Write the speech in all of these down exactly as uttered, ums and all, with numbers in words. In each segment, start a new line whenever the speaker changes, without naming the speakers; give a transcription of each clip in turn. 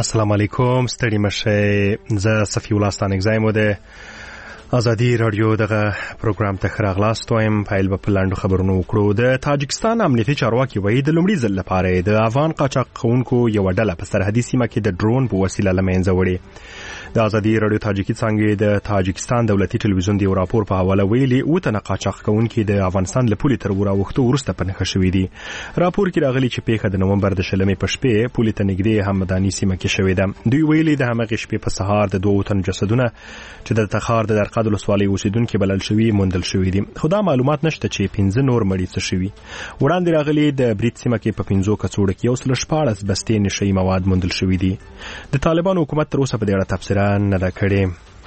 السلام علیکم ستړي مشه زه صفی الله ستانکزی مو ده ازادي رادیو دغه پروګرام ته راغلاست وایم فایل په پلاندو خبرونو وکړو. د تاجکستان امنیتي چارواکي وایي د لومړي ځل لپاره د افغان قاچاقونکو یو ډله په سرحدي سیمه کې د ډرون په وسیله لمنځه وړي. د ازادي رادیو تاجیکي څنګه د تاجکستان دولتي ټلویزیون دی راپور په حواله ویلي او تنه قاچاقونکو د افغانستان له پولې تر ورا وختو ورسته په نخښه شوې دي. راپور کې راغلي چې پیښه د نومبر د شلمې په شپې پولې ته نږدې همداني سیمه کې شوې ده. دوی ویلي د همغه شپې په سهار د دوه تن جسدونه چې د تخار د درقد ولسوالۍ اوسیدونکو بلل شوی موندل شوی دي. خدا معلومات نشته چې پنځه نور مړي څه شوی. وړاندې راغلي د بریټ سیمه کې په پنځو کڅوړو کې یو سل شپاړس بستې نشي مواد موندل شوی دي. د طالبانو حکومت تر اوسه په دې اړه تفسیر نه دا کړی.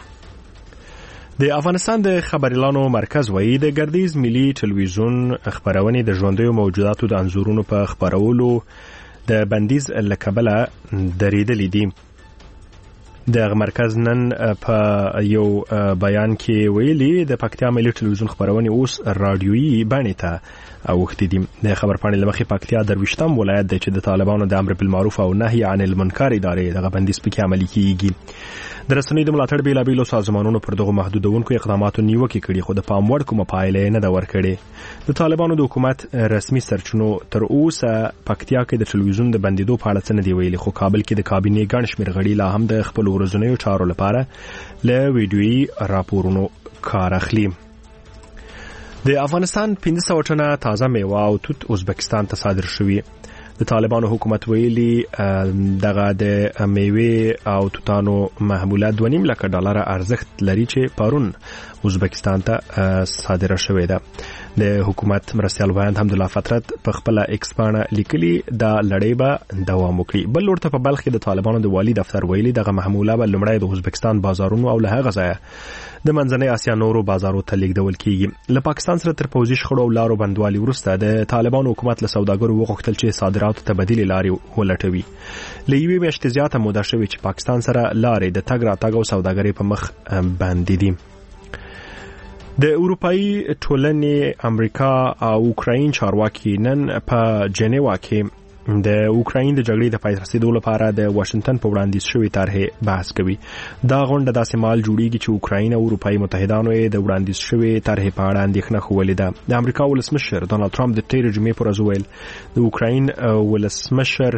د افغانستان د خبريالانو مرکز وایي د ګردیز ملي ټلویزیون خبرونه د ژوندیو موجوداتو د انزورونو په خبرولو د بندیز لکبله درېدلې دي. د مرکز نن په یو بیان کې ویلي د پکتیا ملي ټلویزیون خبرونه اوس رادیويي بڼه ته اوختې دي. د خبرپاڼې لمخې پکتیا درویشتم ولایت دی چې د طالبانو د امر بالمعروف او نهي عن المنکر ادارې دغه بندیز پکې عملي کیږي. د رسنۍ د ملاتړ بیلابیلو سازمانونو پر دغه محدودونکو اقداماتو نیوکه کړي خو د پام وړ کومه پایله نه ده ورکړې. د طالبانو د حکومت رسمي سرچینو تر اوسه پکتیا کې د ټلویزیون د بندیدو په اړه څه نه دی ویلي خو کابل کې د کابینې ګڼ شمېر غړي لا هم د خپل ورځنیو چارو لپاره له ویډیويي راپورونو کار اخلي. د افغانستان پنځه سوه ټنه تازه میوه او توت ازبکستان ته صادر شوي. د طالبانو حکومت ویلي دغه د میوه او توتانو محموله دوه نیم لک ډالر ارزښت لري چې پرون ازبکستان ته صادره شوې ده. د حکومت مرستیال وایند حمدالله فطرت په خپل ایکس باندې لیکلي دا لړۍ به دوام وکړي. بل ورته په بلخ کې د طالبانو د والی دفتر ویلي دغه محموله به لمړی د ازبکستان بازارونو او له هغه ځایه د منځنۍ اسیا نورو بازارو ته لیږدول کیږي. له پاکستان سره تر پوځي شخړو او لارو بندوالي وروسته د طالبانو حکومت له سوداګرو وغوښتل چې صادراتو ته بدیل لارې ولټوي. له یوې میاشتې زیاته موده شوې چې پاکستان سره لارې د تګ راتګ او سوداګرۍ په مخ باندې دي. د اروپאי ټولنې امریکا او اوکراین چارواکي نن په جنیوا کې د اوکراین د جګړې د پای ته رسیدو لپاره د واشنگټن په وړاندیز شوی طرح بحث کوي. دا غونډه داسې مال جوړیږي چې اوکراین او اروپאי متحدانو یې د وړاندیز شوی طرح په اړه اندېښنه خوولې ده. د امریکا ولسمشر ډونالد ټرمپ د تیر جمعې پر ورځ ویل د اوکراین ولسمشر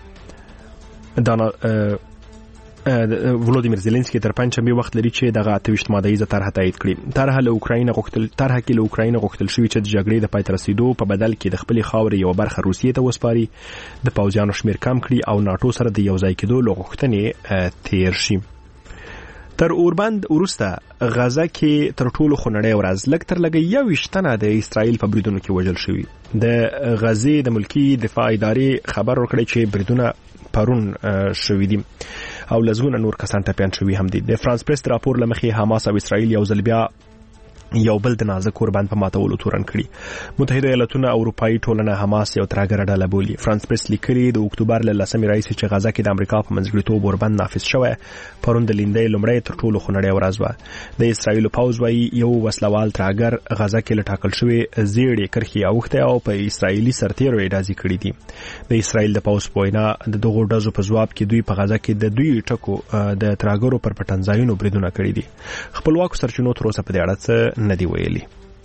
ډونالد ولودیمیر زيلنسکي تر پنځمې وخت لري چې دغه اتويشت ماده یې طرح تایید کړي. طرح له اوکراین غوښتل طرح کې له اوکراین غوښتل شوی چې د جګړې د پای ته رسیدو په بدل کې د خپل خاورې یو برخه روسیې ته وسپاري، د پوځیانو شمیر کم کړي او ناتو سره د یو ځای کېدو لغوښتنې تیر شي. تر اوربند ورسته غزه کې تر ټولو خنړې ورځ لږ تر لږه یو شتنه د اسرائیل په بریدونو کې وژل شوی. د غزې د ملکی دفاع ادارې خبر ورکړی چې بریدونه پرون شوی دي او لزونه نور کسان ټپيان شوی هم دي. د فرانس پریس راپور لمخې حماس او اسرائیل یو ځل بیا یو بل د نازک قربان په ماتولو تورن کړي. متحده ایالاتونه او اروپאי ټولنه حماس یو ترګر ډله بولي. فرانس پریس لیکلي د اکتوبر له لسمې راځي چې غزه کې د امریکا په منځګړیتوب قربان نافذ شوی پرون د لیندې لمړی تر ټولو خنړې ورځ و. د اسرائیل پوځ وايي یو وسلوال ترګر غزه کې لټاکل شوی زیړې کرخي اوخته او په اسرائیلي سرتیرو اډازي کړې دي. د اسرائیل د پوځ پوینا د دغه ډزو په جواب کې دوی په غزه کې د دوی ټکو د ترګرو پر پټنځایونو بریدونه کړې دي. خپلواک سرچینو تر اوسه په دې اړه څه نه دی ویلي.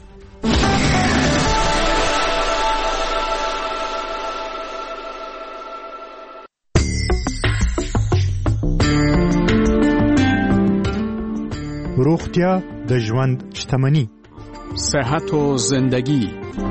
روغتیا د ژوند شتمنی،
صحت و زندگی.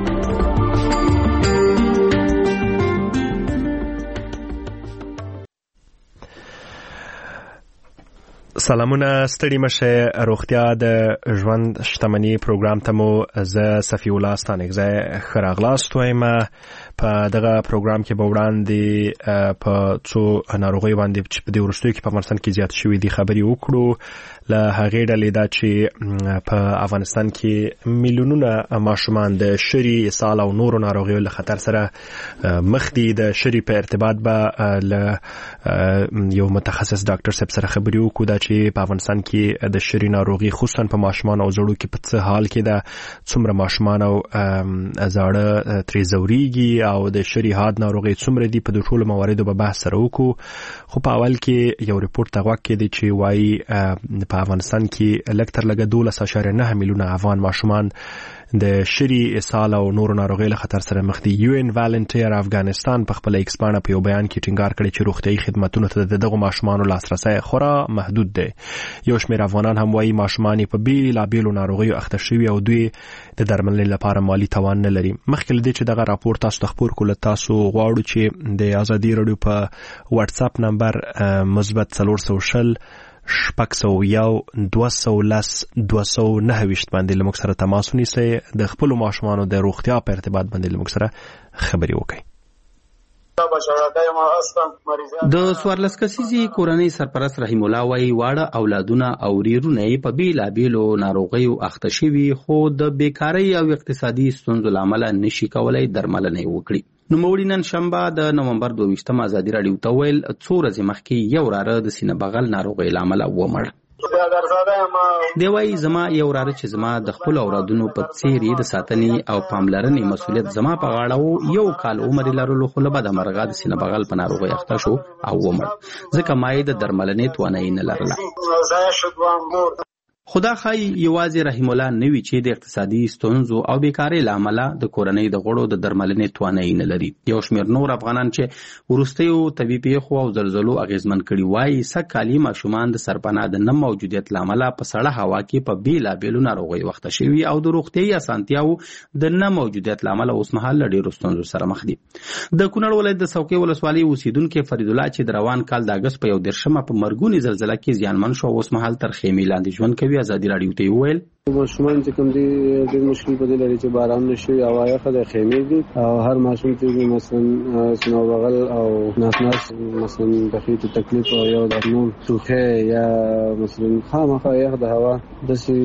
سلامونه ستړي مشه. روغتیا د ژوند شتمنی پروګرام ته مو زه صفی الله ستانکزی خراغلاست وایم. په دغه پروګرام کې به وړاندې په څو ناروغیو باندې چې په دې وروستیو کې په افغانستان کې زیات شوي دي خبرې وکړو. له هغې ډلې دا چې په افغانستان کې میلیونونه ماشومان د شری، اسهال او نورو ناروغیو له خطر سره مخ دي. د شری په ارتباط به له یو متخصص ډاکټر صاحب سره خبرې وکړو دا چې په افغانستان کې د شری ناروغي خصوصا په ماشومان او زړو کې په څه حال کې ده، څومره ماشومان او زاړه ترې زوريږي او د شری حاد ناروغي څومره دي، په دې ټولو مواردو به بحث سره وکړو. خو په اول کې یو ریپورت تغوا کې دی چې وايي په افغانستان کې لکتر لګه دولس اشاریه نه میلیونه افغان ماشومان د شری اسهال او نور ناروغي له خطر سره مخ دي. یو ان والنټیر افغانستان په خپل ایکس باندې په یو بیان کې ټینګار کړی چې روغتيایي خدماتو ته دغه ماشومان لاسرسي خورا محدود دی. یو شمېر افغانان هم وايي ماشومان په بیلا بیلو ناروغیو اخته شوي او دوی د درملنې لپاره مالی توان نه لري. مخکې لدې چې دغه راپور تاسو ته خبر کول، تاسو غواړو چې د ازادي رادیو په واتس اپ نمبر مثبت څلور سوه شل شپږ سوه یو دوه سوه لس دوه سوه نهه ویشت باندې له موږ سره تماس ونیسئ، د خپلو ماشومانو د روغتیا په ارتباط باندې له موږ سره خبرې وکړئ.
د څوارلس کسیزې کورنۍ سرپرست رحیم الله وايي واړه اولادونه او ورونه یې په بیلابیلو ناروغیو اخته شوي، خو د بیکارۍ او اقتصادي ستونزو له امله نشي کولی درملنه یې وکړي. نوموړي نن شنبه د نومبر دوه ویشتم ازادي راډیو ته ویل څو ورځې مخکې یو وراره د سینه بغل ناروغۍ له امله ومړ. دی وايي زما یو وراره چې زما د خپل اولادونو په څیر د ساتنې او پاملرنې مسؤلیت زما په غاړه و، یو کال عمر لرلو خو له بده مرغه د سینه بغل په ناروغۍ اخته شو او ومړ، ځکه ما یې د درملنې توانایي نه لرله. خدا خای یوازې رحیم الله نوی چې د اقتصادي ستونزو او بیکارۍ له امله د کورنۍ د غړو د درملنې توانایي نه لري. یو شمېر نور افغانان چې وروستیو طبي پیښو او زلزلو اغیزمن کړي وایي سږ کالي ماشومان د سرپناه د نه موجودیت له امله په سړه هوا کې په بیلابیلو ناروغیو اخته شوي او د روغتیایي اسانتیاو د نه موجودیت له امله اوس مهال له ډېرو ستونزو سره مخ دي. د کونړ ولایت د څوکۍ ولسوالۍ اوسیدونکي فرید الله چې د روان کال د اګست په یو دېرشمه په مرګونې زلزله کې زیانمن شو، اوس مهال تر خیمې لاندې ژوند کوي. ازادي راډیو ته ویل
ماشومان چې کوم دي ډېر مشکل په دې لري چې باران نشي او هغه د خیمې دي او هر ماشوم چې مثلا سنو بغل او ناس مثلا د خېټې تکلیف او یو د نوم توخه یا مثلا خامخا یخ د هوا د سي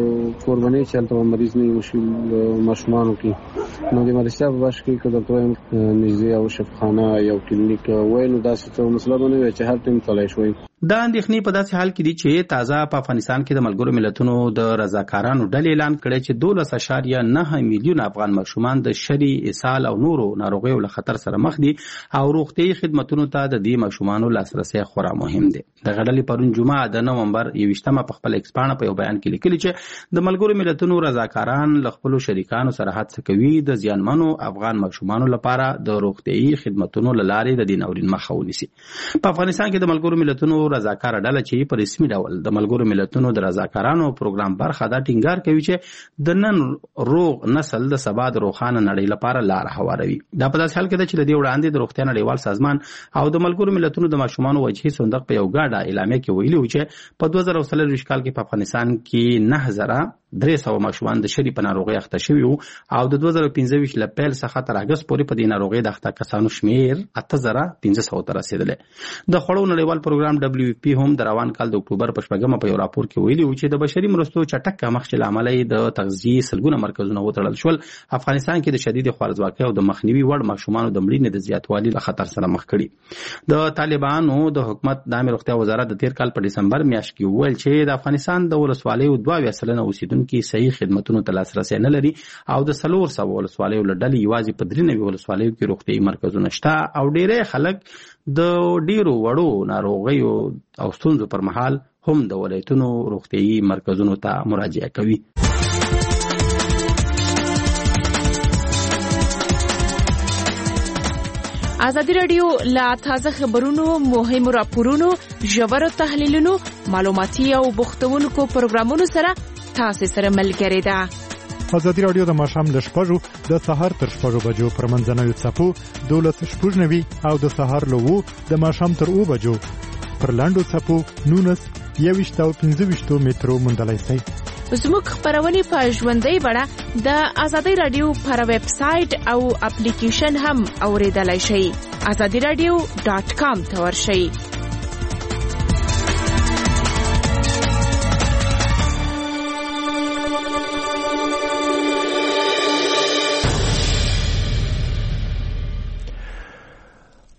قرباني چلته مریض نه مشکل ماشومان کی نو د مرسته په باش کې کله ته نږدې او شفاخانه یو کلینیک وای نو داسې څه مسله باندې چې هر ټیم تلای شوی.
دا اندېښنې په داسې حال کې دي چې تازه په افغانستان کې د ملګرو ملتونو د رضاکارانو ډلې اعلان کړی چې دولس اشاریه نه میلیونه افغان ماشومان د شری، اسهال او نورو ناروغیو له خطر سره مخ دي او روغتیایي خدماتونو ته د دې ماشومانو لاسرسی خورا مهم دی. د غډلې پرون جمعه د نومبر یویشتمه په خپل ایکس باندې په یو بیان کې لیکلي چې د ملګرو ملتونو رضاکاران له خپلو شریکانو سره هڅه کوي د زیانمنو افغان ماشومانو لپاره د روغتیایي خدماتونو له لارې د دې ناورین مخه ونیسي. په افغانستان کې د ملګرو ملتونو رضاکار ډله چې په رسمي ډول د ملګرو ملتونو د رضاکارانو پروګرام برخه دا ټینګار کوي چې د نن روغ نسل د سبا د روښانه نړۍ لپاره لار هواروي. دا په داسې حال کې ده چې د دې وړاندې د روغتیا نړیوال سازمان او د ملګرو ملتونو د ماشومانو وجهي صندوق په یو ګډه اعلامیه کې ویلي و چې په دوه زره څلور کال کې په افغانستان کې نه زره درې سوه ماشومان د شری په ناروغۍ اخته شوي وو او د دوه زره پنځه ویشت له پیل څخه تر اګست پورې په دې ناروغۍ د اخته کسانو شمېر اته زره پنځه سوه ته رسېدلی. د خوړو نړیوال پروګرام ډبلیو پی هم د روان کال د اکتوبر په شپږمه په یو راپور کې ویلي و چې د بشري مرستو چټک کمښت له امله یې د تغذیې سلګونه مرکزونه وتړل شول. افغانستان کې د شدید خوارځواکۍ او د مخنیوي وړ ماشومانو د مړینې د زیاتوالي له خطر سره مخ کړي. د طالبانو د حکومت د عامه روغتیا وزارت د تیر کال په ډسمبر میاشت کې وویل چې د افغانستان د ولسوالیو دوه اویا سلنه اوسیدونکي صحیح خدمتونو ته لاسرسی نه لري او د څلور سوه ولسوالیو له ډلې یوازې په درې نوي ولسوالیو کې روغتیایي مرکزونه شته او ډېری خلک د ډېرو وړو ناروغیو او ستونزو پر مهال هم د ولایتونو روغتیایي مرکزونو ته مراجعه کوي.
ازادي راډیو لا تازه خبرونو، مهمو راپورونو، ژورو تحلیلونو، معلوماتي او بوختونکو پروګرامونو سره تاسو سره ملګری ده.
ازادي راډیو د ماښام له شپږو د سهار تر شپږو بجو پر منځنوي څپو دولس شپږ نوي او د سهار له اوو د ماښام تر اوو بجو پر لاندو څپو نولس یوویشت او پنځه ویشتو مترو موندلی شئ.
زموږ خبرونه په ژوندۍ بڼه د ازادي راډیو پر ویب سټ او اپلیکیشن هم اوریدلای شئ. ازادي راډیو ډاٹ کام ته ورشئ.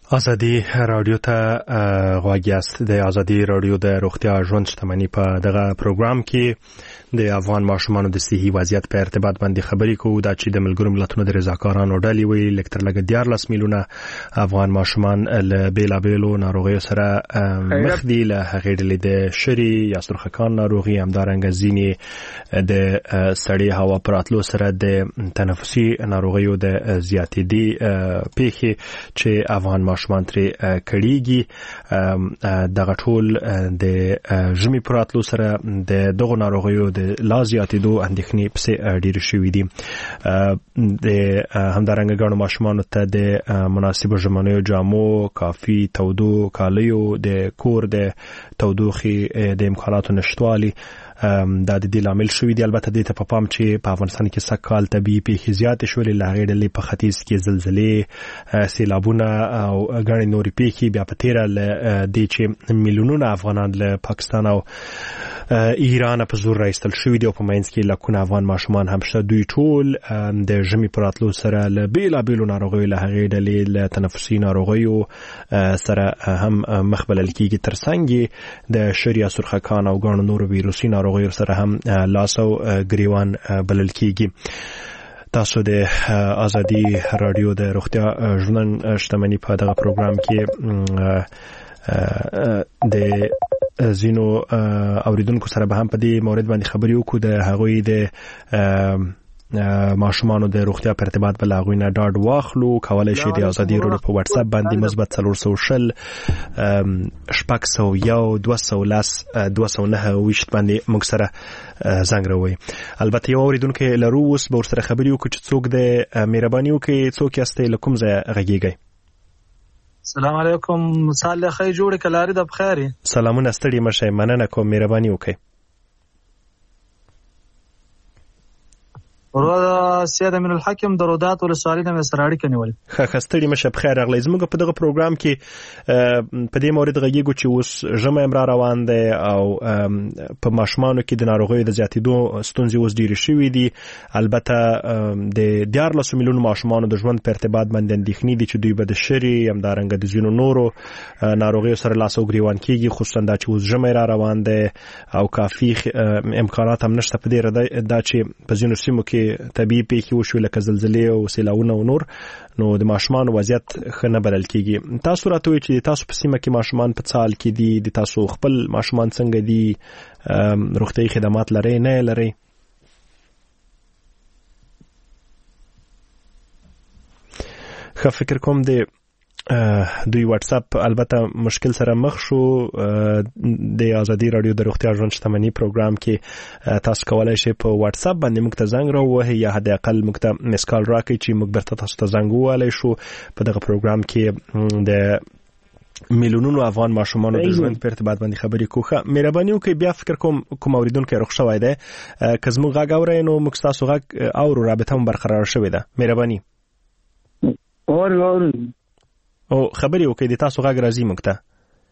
ازادي رادیو ته غواړی است د ازادي رادیو د روغتیا ژوند شتمنۍ په دغه پروګرام کې د افغان ماشومانو د صحي وضعیت په ارتباط باندې خبرې کوو دا چې د ملګرو ملتونو د رضاکارانو ډلې وی لکتر لګ دیارلس میلیونه افغان ماشومان له بیلابیلو ناروغیو سره مخ دي له هغې ډلې د شری یا سرخکان ناروغي همدارنګه ځینې د سړې هوا پر راتلو سره د تنفسي ناروغیو د زیاتېدي پیښې چې افغان ماشومان ترې کړيږي دغه ټول د ژمي پر راتلو سره د دغه ناروغیو د لازیاتېدو اندېښنې پسې ډېر شوې دي د همدارنګه ګڼو ماشومانو ته د مناسبو ژمنیو جامو کافي تودو کالیو د کور د تودوخې د امکاناتو نشتوالي دا د دې لامل شوې دي. البته د ته په پام چې په افغانستان کې سکهال طبيعي پیښې زیاتې شولې له هغې ډلې په ختیځ کې زلزلې سیلابونه او ګڼې نورې پیښې بیا په تېره له دې چې میلیونونه افغانان له پاکستان او ایران په زور راایستل شوي دي او په منځ کې لکونه افغان ماشومان هم شته. دوی ټول د ژمي په راتلو سره له بیلابیلو ناروغیو له هغې ډلې له تنفسي ناروغیو سره هم مخ بلل کېږي ترڅنګ د شری یا سرخکان او ګڼو نورو ویروسي ناروغیو سره هم لاس او ګریوان بلل کېږي. تاسو د ازادي رادیو د روغتیا ژوند شتمنۍ په دغه پروګرام کې د زینو اوریدونکو سره به هم په دې مورید باندې خبرې وکړو د هغوی د ماشومانو د روغتیا په ارتباط بل هغوی نه ډاډ واخلو. کولی شئ د ازادي رادیو په واتس اپ باندې مثبت څلور سوه شل شپږ سوه یو دوه سوه لس دوه سوه نهه ویشت باندې موږ سره زنګ راووئ. البته یو اوریدونکی لرو اوس به ورسره خبرې وکړو چې څوک د مهرباني وکړئ څوک یاستئ له کوم ځایه غږیږئ؟
السلام علیکم صالح خی جوړ کلاری د بخیر.
سلامونه ستړي مشه مننه کوم مهرباني وکړئ.
ورو سید امین الحکم درودات ولسوالۍ د مصر اړیکه نیول.
ښه ستړي مشه بخیر راغلی. زموږ په دغه پروګرام کې په دې مورید غږیږو چې اوس ژمی هم را روان دی او په ماشومانو کې د ناروغیو د زیاتېدو ستونزې اوس ډېرې شوي دي. البته د دیارلسو میلیونو ماشومانو د ژوند په ارتباط باندې اندېښنې دي چې دوی به د شري همدارنګه د ځینو نورو ناروغیو سره لاس او ګریوان کېږي خصوصا دا چې اوس ژمی را روان دی او کافي امکانات هم نشته په دې دا چې په ځینو سیمو کې طبيعي پیښې وشوې لکه زلزلې او سیلاونه او نور نو د ماشومانو وضعیت ښه نه بلل کېږي. تاسو راته وایئ چې تاسو په سیمه کې ماشومان په څال کې دي د تاسو خپل ماشومان څنګه دي روغتیایي خدمات لرئ نه لرئ؟ ښه فکر کوم د دوی واتس اپ البته مشکل سره مخ شو. د ازادي رادیو د روغتیا ژوند شتمنۍ پروګرام کې تاسو کولای شئ په واتس اپ باندې موږ ته زنګ راووهئ یا حد اقل موږ ته میس کال راکړئ چې موږ برته تاسو ته زنګ ووهلی شو. په دغه پروګرام کې د میلیونونو افغان ماشومانو د ژوند په ارتباط باندې خبرې کوو. مهرباني وکړئ بیا فکر کوم کوم اوریدونکی روغ شوی دی که زموږ غږ اورئ نو موږ ستاسو غږ اورو رابطه مو برقراره شوې ده. مهرباني
اورو اورو
او خبرې وکړئ د تاسو غږ راځي موږ ته.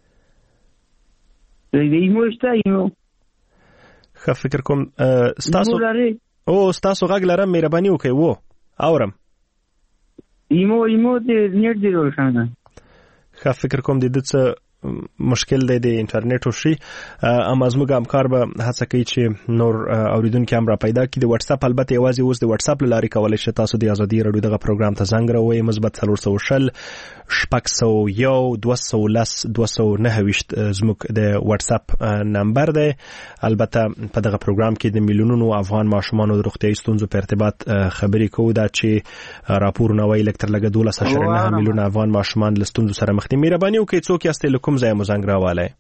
ایمو شته ایمو
ښه فکر کوم ستاسو او ستاسو غږ لرم. مهرباني وکړئ و اورم.
ایمو ایمو د نیټ دی روښانه.
ښه فکر کوم د دې څه مشکل دی د انټرنیټ او شي اما زموږ همکار به هڅه کوي چې نور اوریدونکي هم را پیدا کړي. د واتس اپ البته یوازې اوس د واتس اپ لارې کولای شئ تاسو د ازادي رادیو دغه پروګرام ته زنګ راووئ مثبت څلور سوه شل شپږ سوه یو دوه سوه لس دوه سوه نهه ویشت زموږ د واتس اپ نمبر دی. البته په دغه پروګرام کې د میلیونونو افغان ماشومانو د روغتیایي ستونزو په ارتباط خبرې کوو دا چې راپورونه وایي لکتر لګه دولس اعشاریه نهه میلیونه افغان ماشومان له ستونزو سره مخ دي. مهرباني وکړئ څوک یاستئ له کوم ځایه مو زنګ راوالی؟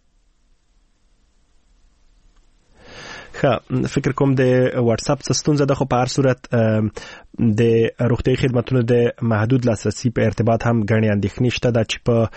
ښه فکر کوم د واتس اپ څه ستونزه ده خو په هر صورت د روغتیایي خدماتونو د محدود لاسرسي په ارتباط هم ګڼې اندېښنې شته دا چې په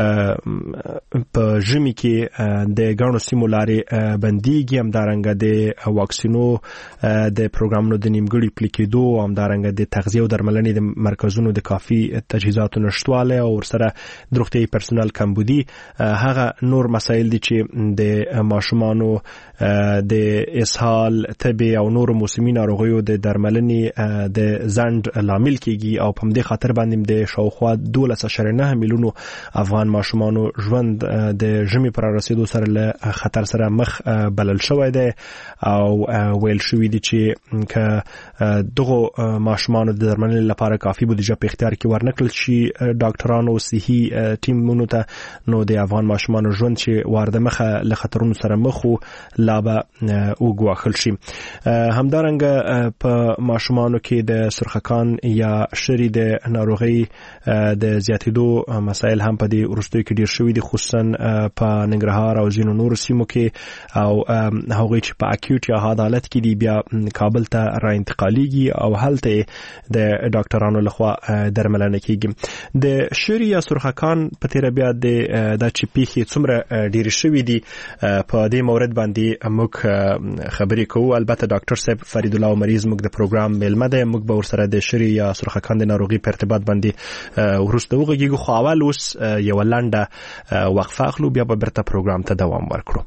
په ژمي کې د ګڼو سیمو لارې بندیږي همدارنګه د واکسینو د پروګرامونو د نیمګړي پلي کېدو همدارنګه د تغذیې او درملنې د مرکزونو د کافي تجهیزاتو نشتوالی او ورسره د روغتیایي پرسونل کمبودي هغه نور مسایل دي چې د ماشومانو د اسهال، تبې او نور موسمي ناروغیو د درملنې د ځنډ لامل کیږي او په دې خاطر باندې د شاوخوا دولس اعشاریه نه میلیونو افغان ماشومانو ژوند د ژمي پر رسیدو سره له خطر سره مخ بلل شوی دی او ویل شوی دی چې که دغه ماشومانو د درملنې لپاره کافي بودیجه په اختیار کې ورنکړل شي ډاکټرانو صحي ټیمونو ته، نو د افغان ماشومانو ژوند چې وارده مخه له خطرونو سره مخ وو لا به وګواښل شي. همدارنګه په ماشومانو کې د سرخکان یا شری د ناروغي د زیاتېدو مسایل هم په دې وروستیو کې ډیر شوي دي، خصوصا په ننګرهار او ځینو نورو سیمو کې، او هغوی چې په اکیوټ یا حاد حالت کې دي بیا کابل ته را انتقالیږي او هلته د ډاکټرانو لخوا درملنه کیږي. د شری یا سرخکان په تیر بیا د د چې پیښې څومره ډیر شوي دي په دې مورد باندې موږ خبرې کوو. البته ډاکټر صاحب فرید الله مریض موږ د پروګرام میلمه دی، موږ به ورسره د شری یا سرخکان د ناروغي په ارتباط باندې وروسته وغږیږو، خو اول اوس یو لنډه وقفه اخلو، بیا به بیرته پروګرام ته دوام ورکړو.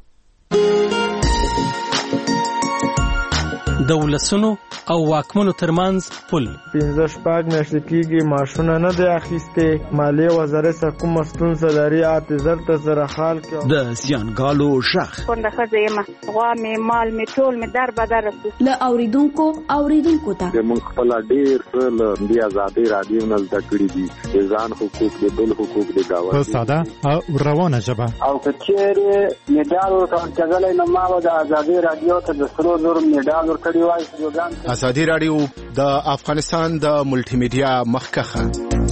د ولسونو او واکمنو ترمنځ پل
پنځه شپږ میاشتې کېږي معاشونه نه دی اخیستې، مالیې وزارت سره کومه ستونزه لري اعتذار ته سره حال کې
د زیانګالو غږ
کونډه ښځه یم، غوا مې مال مې ټول مې در بدر رسي
له اوریدونکو اوریدونکو ته
موږ خپل ډېر څه له دې ازادۍ راډیو نه زده کړي دي، د ځان حقوق د بل حقوق د ګاونډي
په ساده او روانه ژبه.
او که چېرې میډال ورکول کېدلی نو ما به د ازادۍ راډیو ته د سرو زرو میډال ورکړی وای.
ازادي راډیو د افغانستان د ملټي میډیا مخکخه.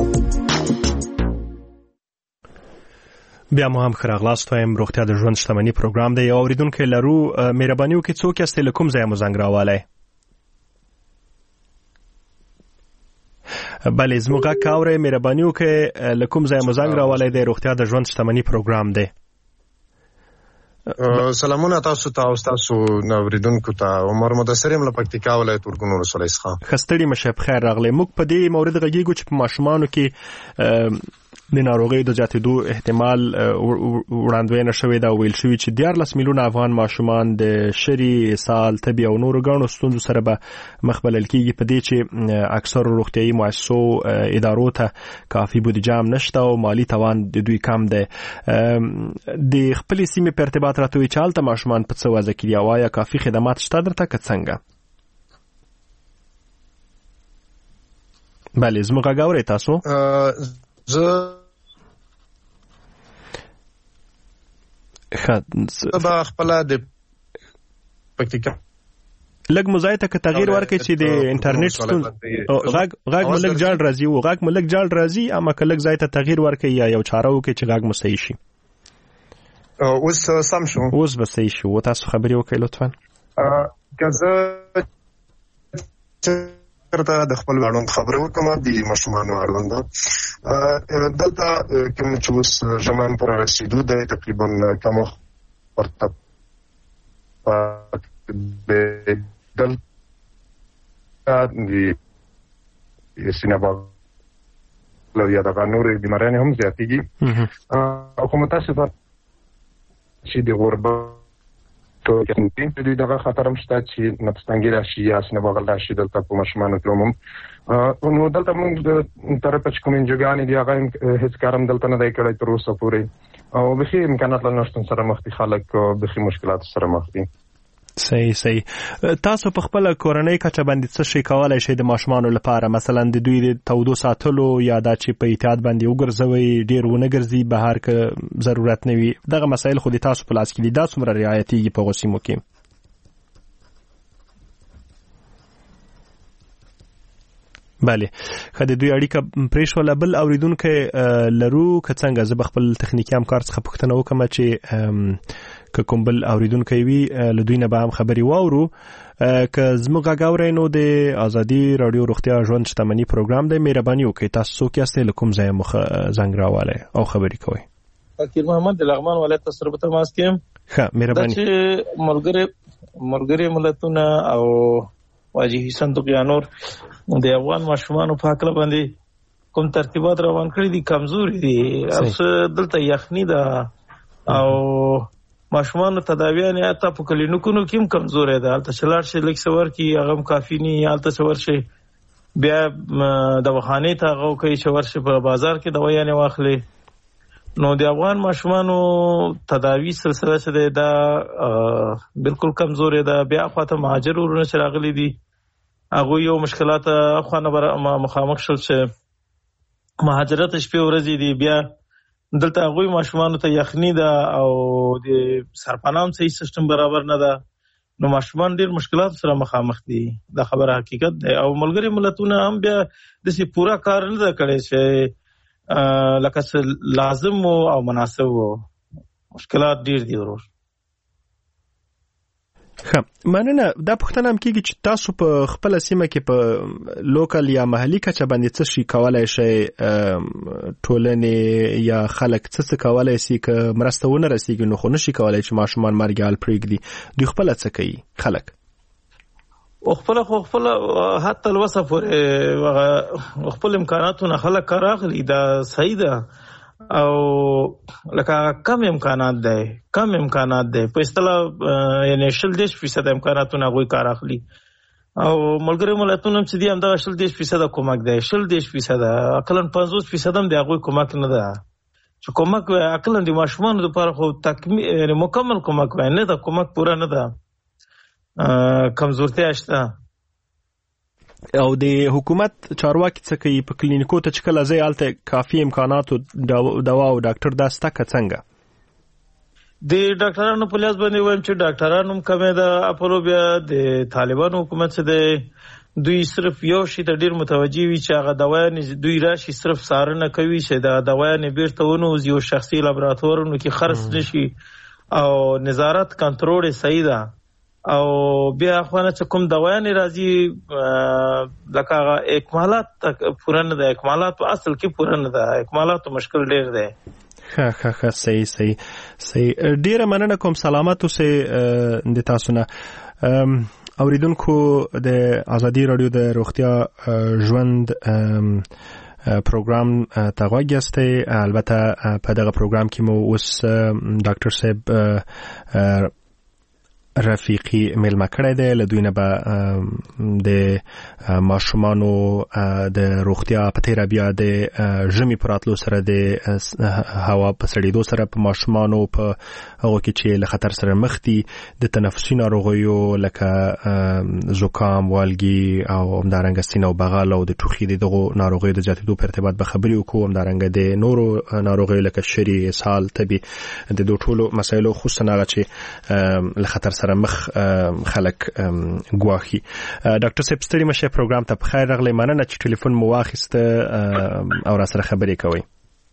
بیا مو هم خراغلاست وایم، روغتیا د ژوند شتمنۍ پروګرام دی. یو اوریدونکو لرو، مهرباني وکړئ څوک یاست، له کوم ځای مو زنګ راوالی؟ بله زموږ غږ اورئ، مهرباني وکړئ له کوم ځای مو زنګ راوالی دی؟ روغتیا د ژوند شتمنۍ پروګرام دی.
سلامونه تاسو ته او تاسو اوریدونکو ته. عمر مدثر یم له پکتیکا ولایت ورګون ولسوالۍ څخه.
خستړي مشه بخیر راغلی. موږ په دې مورد غږیږو چې په ماشومانو کې د ناروغۍ د زیاتېدو احتمال وړاندوینه شوې ده او ویل شوي چې دیارلس میلیونه افغان ماشومان د شری، اسهال، تبې او نورو ګڼو ستونزو سره به مخ بلل کېږي، په دې چې اکثرو روغتیایي مؤسسو ادارو ته کافي بودیجه هم نشته او مالي توان د دوی کم دی. د خپلې سیمې په ارتباط راته وایي چې هلته ماشومان په څه وضع کې دي او آیا کافي خدمات شته درته که څنګه؟ بله زموږ غږ اورئ تاسو؟
زه
ښه
خپله د پکتیکا
لږ مو ځای ته که تغییر ورکړئ چې د انټرنیټ غږ غږ مو لږ جاړ راځي و غږ مو لږ جاړ راځي اما که لږ ځای ته تغییر ورکړئ یا یو چاره وکړئ چې غږ مو صحیح شي.
اوس سم شو؟
اوس به صحیح شو. تاسو خبرې وکړئ لطفا.
که زه چېرته د خپل اړوند خبرې وکړم د ماشومانو اړونده، دلته کوم چې اوس ژمن پر رسېدو دی تقریبا کم وخت ورته دلته د سینه بغل یا دغه نورې بیماریانې هم زیاتېږي او خو متاسفه چې د غربت د دوی دغه خطر هم شته چې نفس تنګي راشي یا سینه بغل راشي دلته په ماشومانو کې عموم. نو دلته موږ د طرفه چې کوم انجوګانې دي هغه هېڅ کار هم دلته نه دی کړی تر اوسه پورې او بیخي امکانات له نشتون سره مخ دي، خلک بیخي مشکلاتو سره مخ دي.
صحیح صحیح. تاسو په خپل کورنۍ کچه باندې څه شي کولای شئ د ماشومانو لپاره، مثلا د دوی د تودو ساتلو یا دا چې په احتیاط باندې وګرځوي ډیر ونه ګرځي بهر که ضرورت نه وي، دغه مسایل خو د تاسو په لاس کې دي، دا څومره رعایتېږي په هغو سیمو کې؟ بله ښه د دوی اړیکه پرېښوله. بل اورېدونکی لرو که څنګه؟ زه به خپل تخنیکي همکار څخه پوښتنه وکړم چې که کوم بل اورېدونکی وي له دوی نه به هم خبرې واورو. که زموږ غږ اورئ نو د ازادي راډیو روغتیا ژوند شتمنۍ پروګرام دی. مهرباني وکړئ تاسو څوک یاستئ، له کوم ځایه مو زنګ راوالی او خبرې کوئ؟
فقیر محمد د لغمان ولایت سره په تماس کې یم.
ښه مهرباني.
دا چې ملګري ملګري ملتونه او واجهي صندوق یا نور د افغان ماشومانو په حق باندې کوم ترتیبات روان کړی دي کمزوري دي، اوس دلته یخني ده او ماشومان تداویانې اته په کلینیکونو کې هم کمزوري ده. هلته چې لاړ شي لږ څه ورکړي هغه هم کافي نه وي. هلته چې ورشي بیا دواخانې ته هغه وکړي چې ورشي په بازار کې دوایانې واخلي. نو د افغان ماشومانو تداوی سلسله چې ده دا بالکل کمزوري ده. بیا خواته مهاجر ورونه چې راغلي دي هغوی یو مشکلات اخوانه مخامخ شول چې مهاجرت شپې ورځې دي. بیا دلته هغوی ماشومانو ته یخني ده او د سرپناه هم صحیح سیستم برابر نه ده. نو ماشومان ډېر مشکلات سره مخامخ دي. دا خبره حقیقت ده. او ملګري ملتونه هم بیا داسې پوره کار نه ده کړی چې لکه څه لازم او مناسب و. مشکلات ډېر دي ورور.
ښه مننه. دا پوښتنه هم کېږي چې تاسو په خپله سیمه کې په لوکل یا محلي کچه باندې څه شي کولی شئ؟ ټولنې یا خلک څه څه کولی شي که مرسته ونه رسېږي نو خو نشي کولی چې ماشومان مرګ حال پرېږدي. دوی خپله څه کوي خلک؟
خپله خو خپله حتی الوسه پورې خپل امکاناتونه خلک کار اخلي. دا صحیح ده. او لکه کم امکانات دی کم امکانات دی په اصطلاح یعنی شل دیش فیصد امکاناتونه هغوی کار اخلي. او ملګري ملتونه هم چې دي همدغه شل دیش فیصده کمک دی. شل دیش فیصده اقلا پنځوس فیصد هم د هغوی کمک نه ده. چې کمک وای اقلا د ماشومانو دپاره خو تکمیل یعنی مکمل کمک وای نه ده. کمک پوره نه ده. کمزورتیا شته.
او د حکومت چارواکي څه کوي؟ په کلینیکو ته چې کله ځئ هلته کافي امکانات او دوا او ډاکټر دا شته که څنګه؟
د ډاکټرانو په لحاظ باندې وایم چې ډاکټرانو هم کمې ده. اپولو بیا د طالبانو حکومت څه دی دوی صرف یو شي ته ډېر متوجه وي چې هغه دوایانې دوی راشي صرف څارنه کوي چې دا دوایانې بیرته ونوځي یو شخصي لابراتوارونو کې خرڅ نشي او نظارت کنټرول یې صحیح ده. او بیا خوانه چې کوم دوایانې راځي لکه هغه اکمالات پوره نه ده. اکمالات په اصل کې پوره نه ده. اکمالاتو مشکل ډېر دی.
ښه ښه ښه صحیح صحیح صحیح. ډېره مننه کوم. سلامت اوسئ د تاسو نه. اوریدونکو د ازادي راډیو د روغتیا ژوند پروګرام ته غوږ یاستئ. البته په دغه پروګرام کې مو اوس ډاکټر صاحب رفیقی میلمه کړی دی. له دوی نه به د ماشومانو د روغتیا په تیره بیا د ژمي په راتلو سره د هوا په سړېدو سره په ماشومانو په هغو کې چې له خطر سره مخ دي د تنفسي ناروغیو لکه زکام والګي او همدارنګه سینه او بغل او د ټوخي د دغو ناروغیو د زیاتېدو په ارتباط به خبرې وکړو. همدارنګه د نورو ناروغیو لکه شری اسهال تبي د دو ټولو مسایلو خصوصا هغه چې له خطر سره مخ خلک ګواخي. ډاکټر صاحب ستړي مشه پروګرام ته بخیر راغلی. مننه چې ټلیفون مو واخیسته او را سره خبرې کوئ.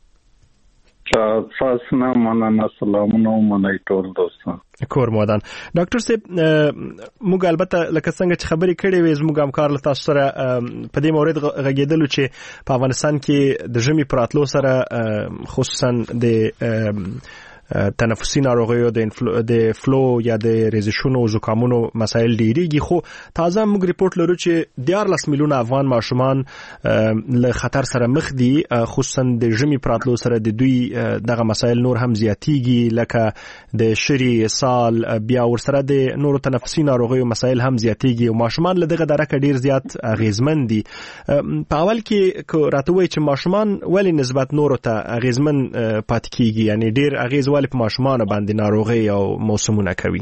تاسو نه مننه. سلامونه منئ ټول دوستان.
کور مودان. ډاکټر صاحب موږ البته لکه څنګه چې خبرې کړې وې زموږ همکار له تاسو سره په دې مورد غږېدلو چې په افغانستان کې د ژمي په راتلو سره خصوصا د تنفسي ناروغیو د فلو یا د ریزشونو زکامونو مسایل ډیریږي. خو تازه موږ ریپورت لرو چې دیارلس میلیونه افغان ماشومان له خطر سره مخ دي. خصوصا د ژمي په راتلو سره د دوی دغه مسایل نور هم زیاتیږي لکه د شری اسهال بیا ورسره د نورو تنفسي ناروغیو مسایل هم زیاتیږي او ماشومان له دغه درکه ډیر زیات اغیزمن دي. په اول کې راته وایي چې ماشومان ولې نسبت نورو ته اغیزمن پاتې کیږي یعنی ډیر اغیز ولې په ماشومان باندې ناروغي او موسمونه کوي؟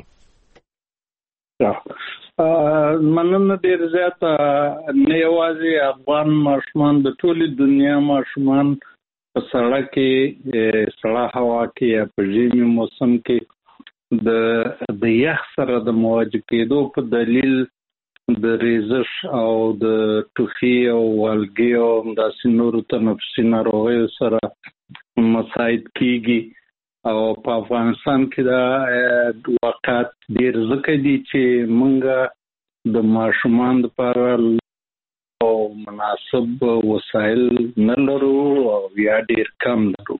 مننه ډیر زیات. نه یوازې افغان ماشومان د ټولې دنیا ماشومان په سړه کې سړه هوا کې یا په ژمي موسم کې د د یخ سره د مواجه کېدو په دلیل د ریزش او د ټوخي او والګي او داسې نورو تنفسي ناروغیو سره مساعد کیږي. او په افغانستان کې دا واقعات ډیر ځکه دي چې موږ د ماشومان لپاره او مناسب وسایل نه لرو او یا ډیر کم لرو.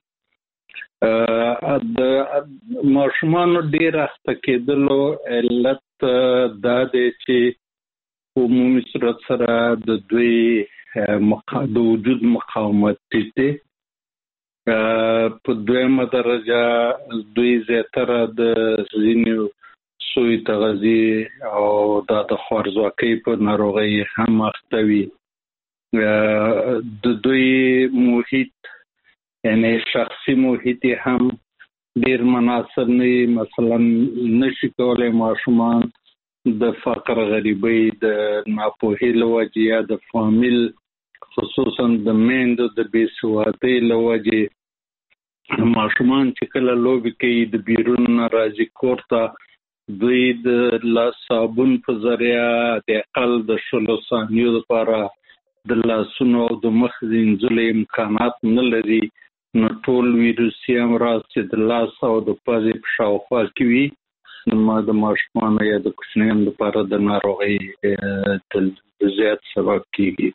د ماشومانو ډیر اخته کېدلو علت دا دی چې عمومي صورت سره د دوی د وجود مقاومت ټیټ دی په دویمه درجه دوی زیاتره د ځینو سوی تغذی او د خوارځواکۍ په ناروغۍ هم اخته وي. د دوی محیط یعنی شخصي محیط هم ډیر مناسب نه، مثلا نشي کولای ماشومان د فقر غریبۍ د ناپوهۍ له وجې یا د فامیل خصوصا د میندو د بې سوادۍ له وجې ماشومان چې کله لوبې کوي د بیرون نه راځي کور ته، دوی د صابون په ذریعه د اقل د شلو ثانیو لپاره د لاسونو او د مخ وینځلو امکانات نه لري، نو ټول ویروسي امراض چې د لاس او د پزې په شاوخوا کې وي نو د ماشومانو یا د کوچنیانو لپاره د ناروغۍ د زیات سبب کېږي.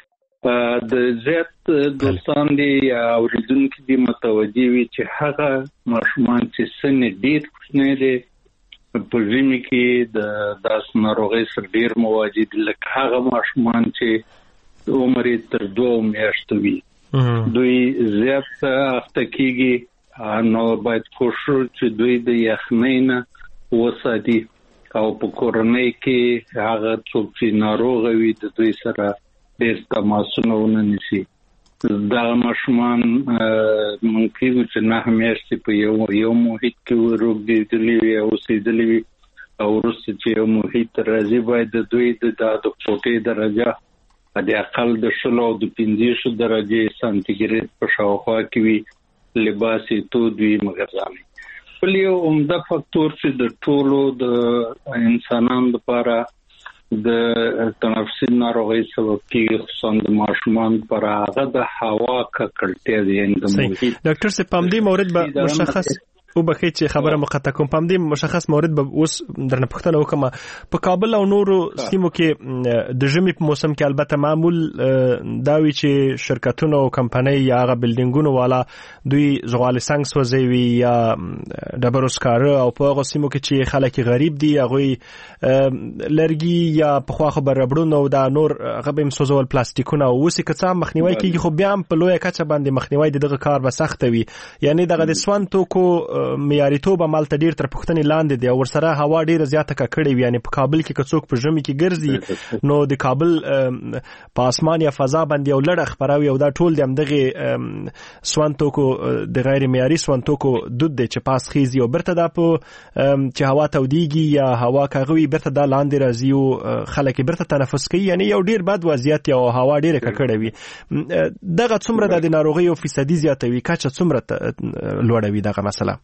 د زیات دوستان دي یا اوریدونکي دي متوجه وي چې هغه ماشومان چې سن ډېر کوچنی دی په ژمي کې د داسې ناروغۍ سره ډېر مواجه دي، لکه هغه ماشومان چې عمر یې تر دوه میاشتو وي دوی زیات اخته کېږي. نو باید کوشش چې دوی د یخنۍ نه وساتي او په کورنۍ کې هغه څوک چې ناروغه وي د دوی سره ډېر تماسونه ونه نیسي. دا ماشومان ممکن چې نه میاشتې په یو یو محیط کې روږدېدلي وي او اوسېدلي وي او وروسته چې یو محیط راځي باید د دوی د کوټې درجه د اقل د شلو او د پنځه درجې سانتیګریډ په شاوخوا کې وي، لباس یې تود وي مګر ځاني. بل یو عمده فکتور چې د ټولو د انسانانو لپاره د تنفسي ناروغۍ سبب کېږي خصوصا د ماشومان پر هغه د هوا ککړتیا دی.
ډاکټر صاحب په دې مورد به مشخص او بخې چې خبره مقطع کوم په دې مشخص مورد به اوس درنه پښتنه وکم په کابل او نورو سیمو کې د ژمي په موسم کې البته معمول داوی چې شرکتونه او کمپنۍ یا غ بلډینګونو والا دوی زغال سنگ سوځوي یا ډبروسکار او په هغه سیمو کې چې خلک غریب دي هغه لرګي یا په خوا خبر ربړونه او دا نور غبم سوزول پلاستیکونه او وسې کڅا مخنیوي کیږي، خو بیا په لوی کچه باندې مخنیوي دغه کار به سخت وي. یعنی دغه د سوان توکو معیاریتوب مالته ډیر تر پښتنې لاندې دی او ورسره هوا ډیره زیاته ککړې وي. یعنی په کابل کې کڅوک په ژمي کې ګرځي نو د کابل په اسمان یا فضا باندې یو لړ خبروي او دا ټول د همدغه سوان توکو د غیر معیاري سوان توکو دود دی چې پاس خيزي او برته دا په چې هوا توديږي یا هوا کاغوي برته دا لاندې راځي او خلک برته تنفس کوي. یعنی یو ډیر بد وضعیت او هوا ډیره ککړې وي. دغه څومره د ناروغي او فیصدي زیاتوي کچه څومره لوړوي دغه مسله؟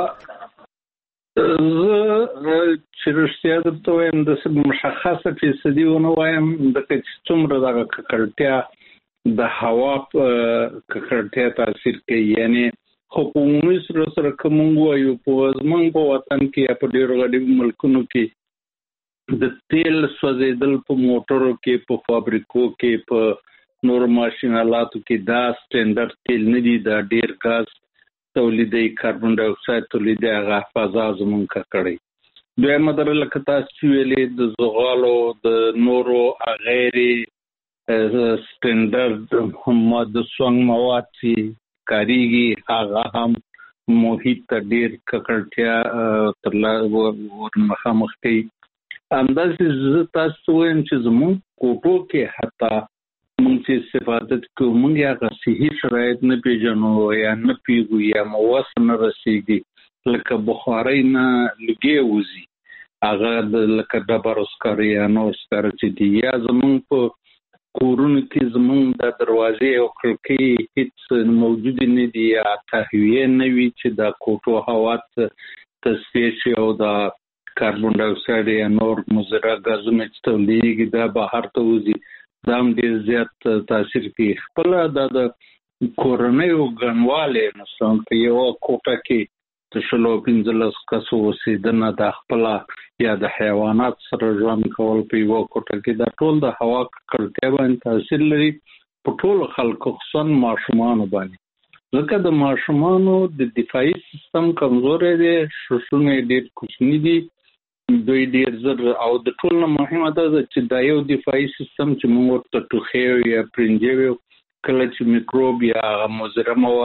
چې رښتیا درته وایم د مشخصه فیصدي ونه وایم د څومره دغه ککړتیا د هوا ککړتیا تاثیر کوي. یعنی خو په عمومي سره سره کوم وایو په زمونږ په وطن کې یا په ډېرو غریبو ملکونو کې د تیل سوځېدل په موټرو کې په فابریکو کې په نور ماشین آلاتو کې دا سټینډرډ تیل نه دي، دا ډېر ګاز تولیدي کاربن ډای اکساید تولیدي هغه حفاظه زمونږ کړی. دویمه درجه لکه تاسو ویلې د زغالو د نورو غیر سټینډرډ هم د سونګ مواد چې کاریږي هغه هم محیط ته ډېر ککړتیا تر ورمخامخ کوي. همداسې زه تاسو وایم چې زمونږ کوټو کې حتی مونږ چې استفاده کوو مونږ هغه صحي شرایط نه پیژنو یا نه پیږو یا مو وس نه رسېږي، لکه بخارۍ نه لږې وځي هغه لکه ډبرو سکاره یا نور سکاره چې دي، یا زمونږ په کورونو کې زمونږ د دروازې او کړکۍ هیڅ موجود نه دي یا تهویه نه وي چې د کوټو هوا تصفیه شي او د کاربن ډای اکساید یا نور مضره ګازونه چې تولیدېږي دا بهر ته وځي، دا هم ډېر زیات تاثیر کوي. خپله دا د کورنیو ګڼوالی مثلا په یوه کوټه کې د شلو پنځلس کسو اوسېدنه د خپله یا د حیوانات سره ژوند کول په یوه کوټه کې دا ټول د هوا ککړتیا باندې تاثیر لري په ټولو خلکو خصوصا ماشومانو باندې، ځکه د ماشومانو د دفاعي سیستم کمزوری دی، ششونه یې ډېر کوچني دي، دوی ډېر زر او د ټول نه مهمه ده چې دا یو دفاعي سیستم چې موږ ورته ټوخی یا پرنجې ویو کله چې میکروب یا مضره مواد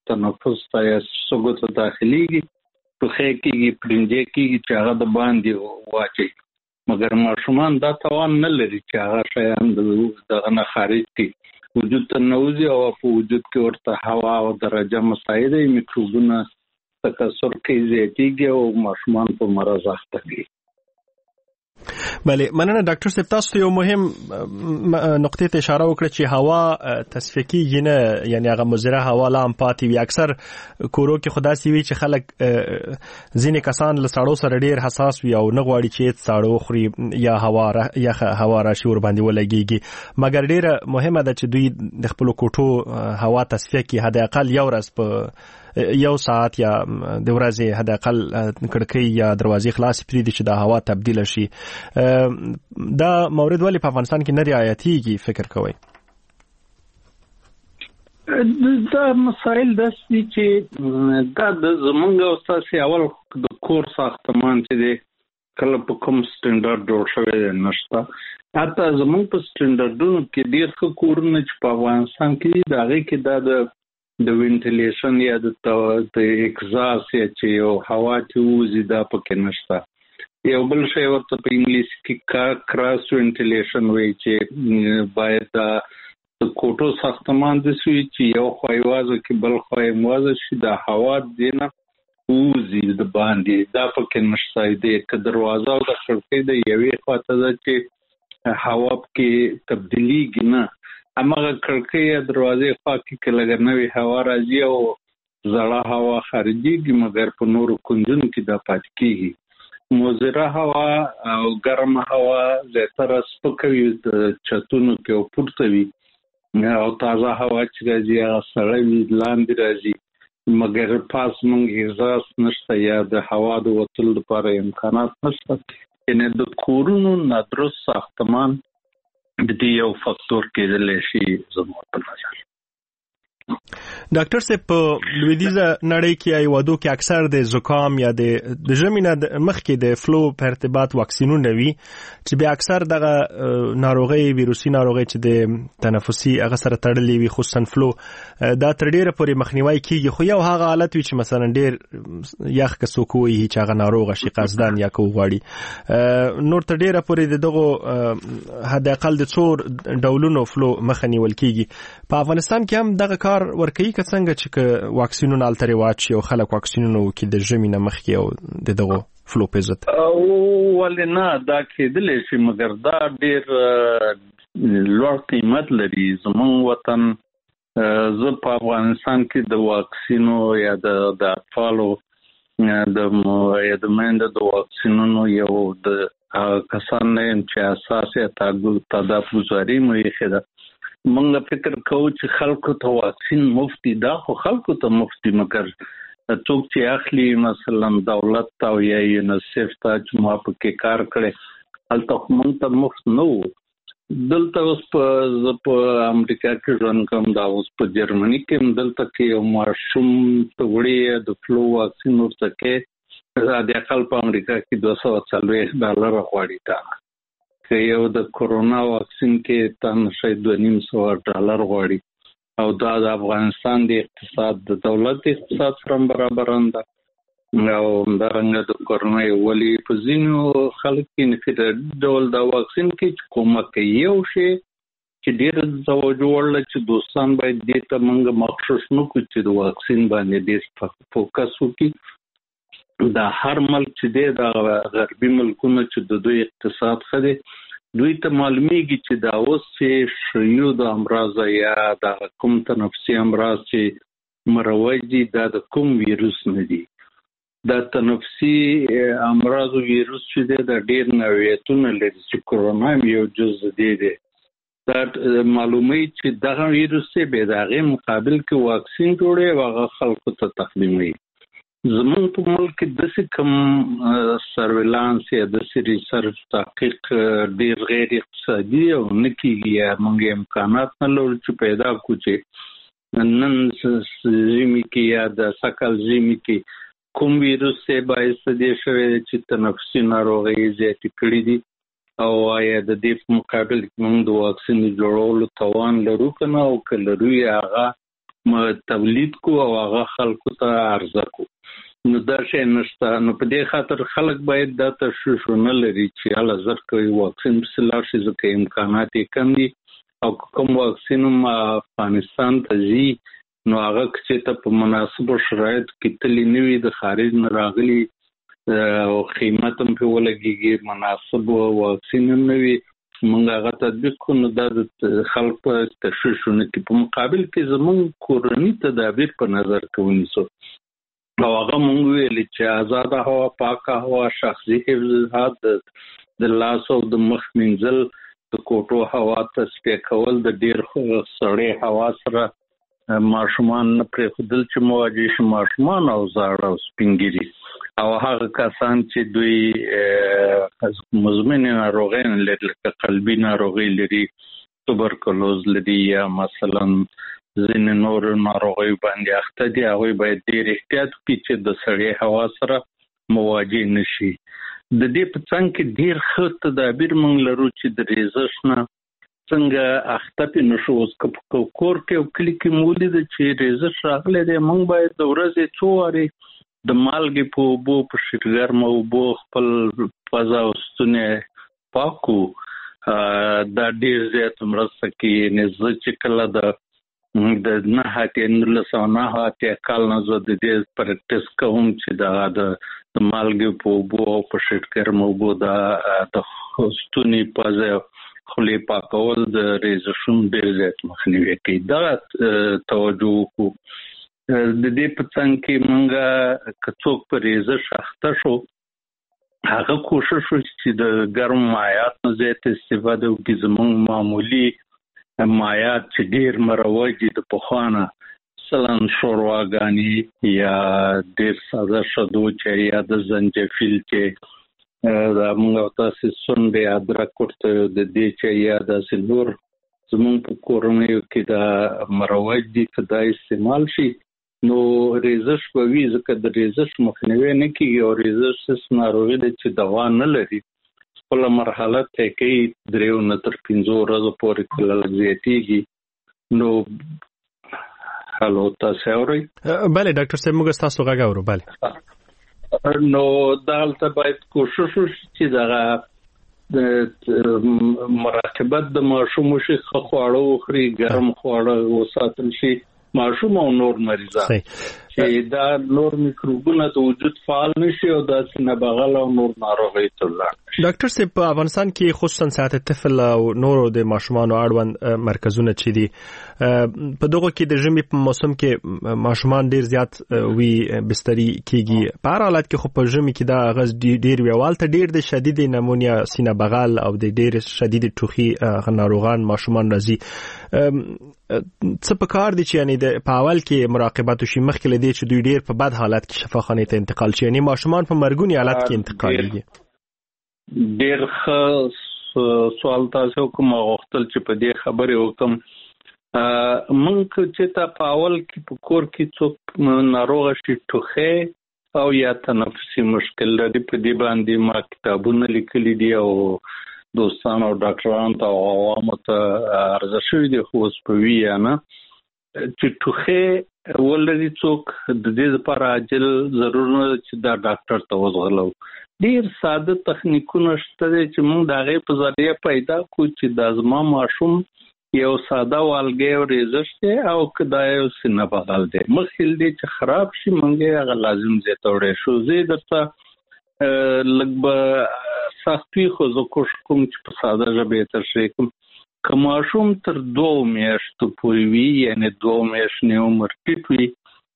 تنفس ته یا سږو ته داخليږي پخې کېږي پرنجې کېږي چې هغه د باندې واچي مګر ماشومان دا توان نه لري چې هغه شیان دغه نه خارج کړي وجود ته نوځي او په وجود کې ورته هوا او درجه مساعده میکروبونه تکثر کوي زیاتېږي او ماشومان په مرض اخته کوي.
بله مننه ډاکټر صاحب تاسو یو مهم نقطې ته اشاره وکړه چې هوا تصفیه کیږي نه یعنی هغه مضره هوا لا هم پاتې وي اکثر کورو کې خدا سي وي چې خلک ځینې کسان له ساړو سره ډیر حساس وي او نه غواړي چې ساړو خوري یا هوا یا هوا راشي ور باندې ولګيږي مګر ډیر مهمه ده چې دوی د خپل کوټو هوا تصفیه کړي حد اقل یو ورځ په یو ساعت یا د ورځې حد اقل کړکۍ یا دروازې خلاص پریږدي چې د هوا تبدیل شي. دا مورد ولی په افغانستان کې نه رعایتېږي فکر کوئ؟
دا مسائل داسې چې دا د زمونږ او ستاسې اول د کور ساختمان چې دی کله په کوم سټنډرډ جوړ شوی دی نشته حتی زمونږ په سټنډرډونو کې ډېر ښه کورونه چې په افغانستان کې دي د هغې کې دا د د وینټیلیشن یا د اګزاس یا چې یو هوا چې ووځي دا پکې نشته. یو بل شی ورته په انګلیسي کې کراس وینټیلیشن وایي چې باید د کوټو ساختمان داسې وي چې یو خوا یې وازه کې بل خوا یې موازه شي دا هوا دې نه ووځي د باندې دا پکې نشته دی که دروازه او د کړکۍ د یوې خوا ته ده چې هوا پکې تبدیلیږي نه هماغه کړکۍ یا دروازې خوا کې که لږه نوې هوا راځي او زړه هوا خارجېږي مګر په نورو کونجونو کې دا پاتې کېږي. مضره هوا او ګرمه هوا زیاتره سپکه وي د چتونو کې او پورته وي او تازه هوا چې راځي هغه سړه وي لاندې راځي مګر پاس موږ احساس نشته یا د هوا د وتلو لپاره امکانات نشته. یعنې د کورونو نادرست ساختمان د دې یو فاکتور کېدلی شي زموږ په نظر.
ډاکټر صاحب په لویدیځه نړۍ کې یا هیوادو کې اکثر د زکام یا د ژمي نه مخکې د فلو په ارتباط واکسینونه وي چې بیا اکثر دغه ناروغۍ ویروسي ناروغۍ چې د تنفسي هغه سره تړلې وي خصوصا فلو دا تر ډیره پورې مخنیوي کیږي خو یو هغه حالت وي چې مثلا ډیر یخ که څوک وي چې هغه ناروغه شي قصدن یا کو غواړي نور تر ډیره پورې دغه حد اقل د څو ډولونو فلو مخنیول کیږي. په افغانستان کې هم دغه کار ورکوي که څنګه چې واکسینونه التري واچي او خلک واکسینونه وکړي د ژمي نه مخکې او دغه فلو په ضد؟
ولې نه دا کېدلی شي مګر دا ډېر لوړ قیمت لري. زموږ وطن زه په افغانستان کې د واکسینو یا د اطفالو د یا د میندو د واکسینونو یو د کسان نه یم چې اساس یا تدافعګزاري مو ایښې ده. موږ فکر کوو چې خلکو ته واکسین مفتی دا خو خلکو ته مفتی مګر څوک چې اخلي مثلا دولت ته او یا یونیسف ته چې ما پکې کار کړی هلته خو موږ ته مفت نه و. دلته اوس په زه په امریکا کې ژوند کوم دا اوس په جرمني کې هم دلته کې یو ماشوم ته وړي د فلو واکسین ورته کې د اقل په امریکا کې دوه سوه څلوېښت ډالره غواړي تا که یو د کورونا واکسین کې تن شاید دوه نیم سوه ډالر غواړي او دا د افغانستان د اقتصاد د دولت اقتصاد سره برابر ده او همدارنګه د کورونا ولې په ځینو خلک کې نفر ډول د واکسین کې کومه کوي یو شی چې ډېر توجه وړل چې دوستان باید دې ته موږ مخصوص نه کړو چې د واکسین باندې ډېر فوکس وکړي. دا هر ملک چې دی د غربي ملکونو چې د دوی اقتصاد ښه دی دوی ته معلومیږي چې دا اوس چې شیو د امراض یا د کوم تنفسي امراض چې مروج دي دا د کوم ویروس نه دي. دا تنفسي امراض او ویروس چې دی دا ډېر نوعیتونه لري چې کورونا یو جز دی دی دا معلومي چې دغه ویروس یې به د هغې مقابل کې واکسین جوړي او هغه خلکو ته تقدیموي. زمونږ په ملک کې داسې کوم سرویلانس یا داسې ریسرچ تحقیق ډېر غیر اقتصادي او نه کېږي یا موږ امکانات نه لرو چې پیدا کړو چې نن ژمي کې یا د سږکال ژمي کې کوم ویروس یې باعث دې شوی چې تنفسي ناروغۍ زیاتې کړي دي او آیا د دې په مقابل کې موږ د واکسین جوړولو توان لرو که نه او که لرو یې هغه تولید کو او هغه خلکو ته عرضه کو. نو دا شی نشته. نو په دې خاطر خلک باید دا تشویشونه لري چې هله زر کوي واکسین پسې لاړ شي، ځکه امکانات یې کم دي او کوم واکسین هم افغانستان ته ځي نو هغه چې ته په مناسبو شرایطو کې تللی نه وي، د خارج نه راغلي او قیمت هم پرې ولګېږي، مناسب واکسین هم نه وي، موږ هغه تطبیق کړو. نو دا د خلک په تشویشونه کې په مقابل کې زموږ کورني تدابیر په نظر کې ونیسو او هغه موږ ویلي چې آزاده هوا، پاکه هوا، شخصي حفظ، د لاس او د مخ مینځل، د کوټو هوا تصفیه کول، د ډېر سړې هوا سره ماشومان نه پرېښودل چې مواجه شي ماشومان او زاړه او سپینګیري او هغه کسان چې دوی مزمنې ناروغۍ لري لکه قلبي ناروغۍ لري، توبرکلوز لري یا مثلا ځینې نور ناروغۍ باندې اخته دي، هغوی باید ډېر احتیاط وکړي چې د سړې هوا سره مواجه نه شي. د دې په څنګ کې ډېر ښه تدابیر موږ لرو چې د ریزش نه څنګه اخته پې نه شو. اوس که په کور کې او کلي کې مو ولیده چې ریزش راغلی دی، موږ باید د ورځې څو وارې د مالګې په اوبو په شیرګرمه اوبو خپل پزه او ستونی پاک کړو. دا ډېر زیات مرسته کوي. یعنې زه چې کله د د نهه اتیا نولس سوه نهه اتیا کال نه زه د دې پریکټس کوم چې دغه د مالګې په اوبو او په شیرګرمه اوبو د ستوني پزه خولې پاکول د ریزشونو ډېر زیات مخنیوی کوي. دغه توجه وکړو. د دې په څنګ کې موږ که څوک په ریزش اخته شو هغه کوشش وکړي چې د ګرم مایعات نه زیات استفاده وکړي. زموږ معمولي مایعات چې ډېر مروج دي د پخوا نه، مثلا شورواګانې یا ډېر ساده شدو چې یا د زنجفیل چې دا موږ تاسې سونډې ادرک ورته د دې چې یا داسې نور زموږ په کورنیو کې دا مروج دي که دا استعمال شي نو ریزش به وي، ځکه د ریزش مخنیوی نه کېږي او ریزش داسې ناروغي ده چې دوا نه لري، خپله مرحله طی کوي، دریو نه تر پنځو ورځو پورې کله لږ زیاتېږي. نو هلو تاسې اورئ؟
بله ډاکټر صاحب موږ ستاسو غږ اورو. بله
نو دلته باید کوشش وشي چې دغه مراقبت د ماشوم وشي، ښه خواړه وخوري، ګرم خواړه وساتل شي ماشوم او نور مریضان چې دا نور میکروبونه د وجود فعال نشي او داسې نبغل او نور ناروغۍ ته لاړ شي.
ډاکټر صاحب په افغانستان کې خصوصا صحت طفل او نورو د ماشومانو اړوند مرکزونه چې دي په دغه کې د ژمي په موسم کې ماشومان ډیر زیات وی بستري کیږي. په هر حالت کې خو په ژمي کې دا غز ډیر ویوال ته ډیر د شدید نمونیا، سینه بغل او د ډیر شدید ټوخي ناروغان ماشومان راځي. څه په کار دي چې یعنی د په اول کې مراقبت وشي مخکې لدی چې دوی ډیر په بد حالت کې شفاخانه ته انتقال شي، یعنی ماشومان په مرګونی حالت کې انتقالېږي؟
ډیر ښه سوال تاسو کوم غوښتل چې په دې خبرې وکم. مونږ چې تا په اول کې په کور کې څوک ناروغ شي، ټوخی او یا تنفسي مشکل لري، په دې باندې ما کتابونه لیکلي دي او دوستان او ډاکټران ته او عوامو ته عرضه شوي دي، خو اوس په وي یا نه چې ټوخی ولري څوک د دې لپاره عاجل ضرور نه چې دا ډاکټر ته وزغلو. ډېر ساده تخنیکونه شته دي چې موږ د هغې په ذریعه پیدا کړو چې دا زما ماشوم یو ساده والګی او ریزش دی او که دا یو سینه بغل دی، مخکې دی چې خراب شي موږ یې هغه لازم زیاتولی شو. زه یې درته لږ به سخت وي خو زه کوشش کوم چې په ساده ژبه یې تشریح کړم. که ماشوم تر دوو میاشتو پورې وي، یعنې دوه میاشتې عمر ټیټ وي،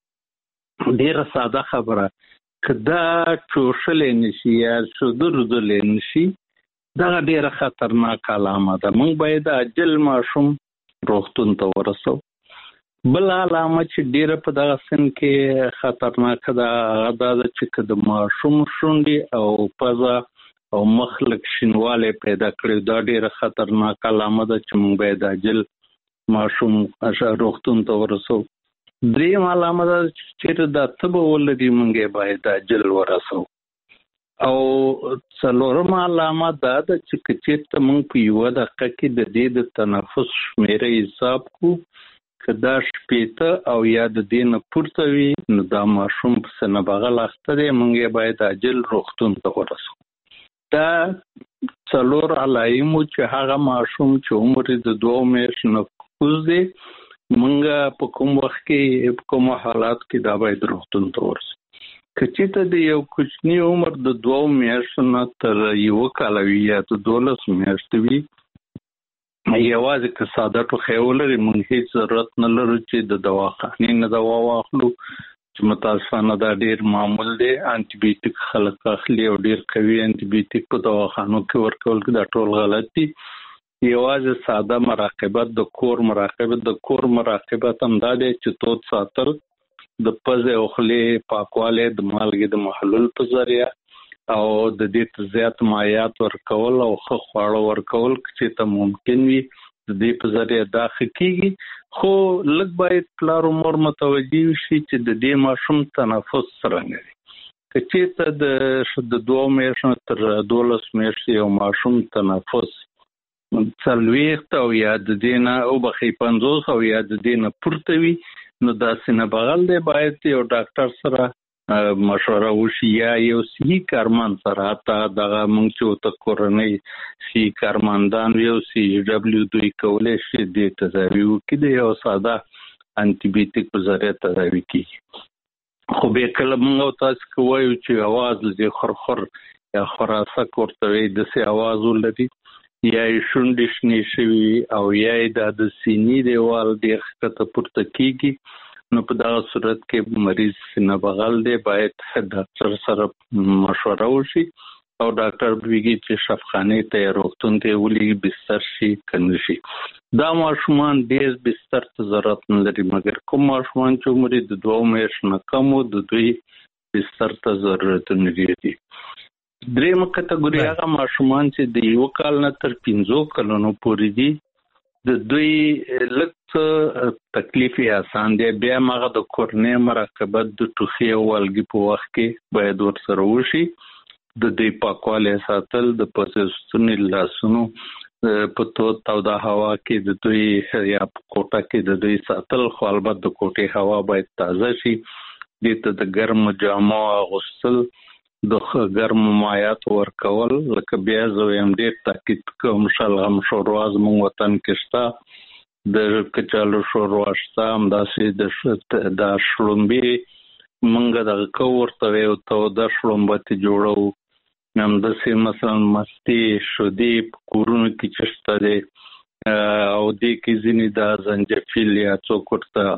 ډېره ساده خبره، که دا چوشلی نشي یا شوده رودلی نشي دغه ډېره خطرناک علامه ده. موږ باید عاجل ماشوم روغتون ته ورسو. بل علامه چې ډېره په دغه سن کې خطرناکه ده هغه دا ده چې که د ماشوم شونډې او پزه او مخ لږ شینوالی پیدا کړي، دا ډېره خطرناک علامه ده چې موږ باید عاجل ماشوم روغتون ته ورسو. دریم علامه ده چې چېرته دا تبه ولري موږ یې باید عاجل ورسو. او څلورم علامه دا ده چې که چېرته موږ په یوه دقیقه کې د دې د تنفس شمېره حساب کړو، که دا شپېته او یا د دې نه پورته وي نو دا ماشوم په سینه بغل اخته دی، موږ یې باید عاجل روغتون ته ورسو. دا څلور علایمو چې هغه ماشوم چې عمر یې د دوو میاشتو نه کوز دی، موږ په کوم وخت کې په کومو حالات کې دا باید روغتون ته ورسو. که چېرته د یو کوچني عمر د دوو میاشتو نه تر یوه کاله وي یا د دولس میاشتو وي، یوازې که ساده ټوخی ولري، موږ هیڅ ضرورت نه لرو چې د دواخانې نه دوا واخلو، چې متاسفانه دا ډېر معمول دی. انټي بیوټیک خلک اخلي او ډېر قوي انټي بیوټیک په دواخانو کې ورکول کې دا ټول غلط دي. یوازې ساده مراقبت، د کور مراقبت د کور مراقبت هم دا دی چې تود ساتل، د پزې او خولې پاکوالی، د مالګې د محلول په ذریعه او د دې ته زیات مایعات ورکول او ښه خواړه ورکول چې ته ممکن وي د دې په ذریعه دا ښه کېږي. خو لږ باید پلار و مور متوجه شي چې د دې ماشوم تنفس څرنګه دی. که چېرته د دوو میاشتو تر دولس میاشتې یو ماشوم تنفس څلوېښت او یا د دې نه وبخښئ پنځوس او یا د دې نه پورته وي، نو دا سینه بغل دی، باید یو ډاکټر سره مشوره وشي یا یو صحي کارمند سره. حتی دغه موږ چې ورته کورنۍ صحي کارمندان وي او سی ډبلیو دوی کولی شي دې تداوي وکړي، د یو ساده انټي بیوټیک په ذریعه تداوي کېږي. خو بیا کله موږ او تاسو که وایو چې اواز لږ خرخر یا خراسک ورته وایي، داسې اواز ولري یا یې شونډې شنې شوي او یا یې دا د سینې دیوال ډېر ښکته پورته کېږي، نو په دغه صورت کې مریض سینه بغل دی، باید ډاکټر سره مشوره وشي او ډاکټر بویږي چې شفاخانې ته یا روغتون ته یې ولېږي، بستر شي که نه شي. دا ماشومان ډېر بستر ته ضرورت نه لري، مګر کوم ماشومان چې عمر یې د دوو میاشتو نه کم و، د دوی بستر ته ضرورتونه ډېر دي. درېیمه کټګوري هغه ماشومان چې د یوه کال نه تر پنځو کلونو پورې دي، د دوی لږ څه تکلیف یې اسان دی. بیا هم هغه د کورنۍ مراقبت د ټوخي او والګي په وخت کې باید ورسره وشي. د دوی پاکوالی ساتل، د پوزې ستوني لاسونو په تود توده هوا کې د دوی یا په کوټه کې د دوی ساتل، خو البته د کوټې هوا باید تازه شي. دې ته د ګرمو جامو اغوستل، د ګرمو مایعاتو ورکول، لکه بیا زه وایم ډېر تاکید کوم شلغم شوروا زموږ وطن کې شته، د کچالو شوروا شته، همداسې د شړومبې موږ دغه کو ورته وایو توده شړومبه ترې جوړوو، همداسې مثلا مستې شودې په کورونو کې چې شته دی او دې کې ځینې دا زنجفیل یا څوک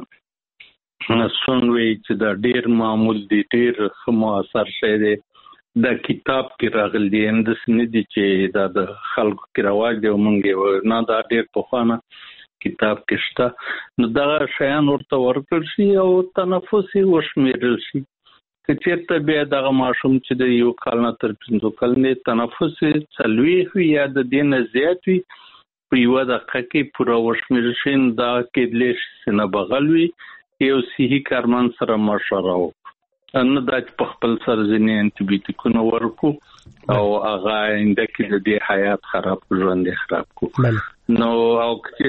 ورته سون وایي چې دا ډېر معمول دی، ډېر ښه مؤثر شی دی. دا کتاب کې راغلی دی، همداسې نه دي چې دا د خلکو کې رواج دی او موږ یې نه، دا ډېر پخوانه کتاب کې شته. نو دغه شیان ورته ورکړل شي او تنفس یې وشمېرل شي. که چېرته بیا دغه ماشوم چې د یو کال نه تر پنځو کلونې تنفس یې څلوېښت وي یا د دې نه زیات وي، په یوه دقیقه کې پوره وشمېرل شي، نو دا کېدلی شي سینه بغل وي. یو صحي کارمند سره مشوره وکړو، نه دا چې په خپل سر ځینې انټي بیوټیکونه ورکړو او هغه آینده کې د دې حیات خراب کړو، ژوند یې خراب کړو. نو او که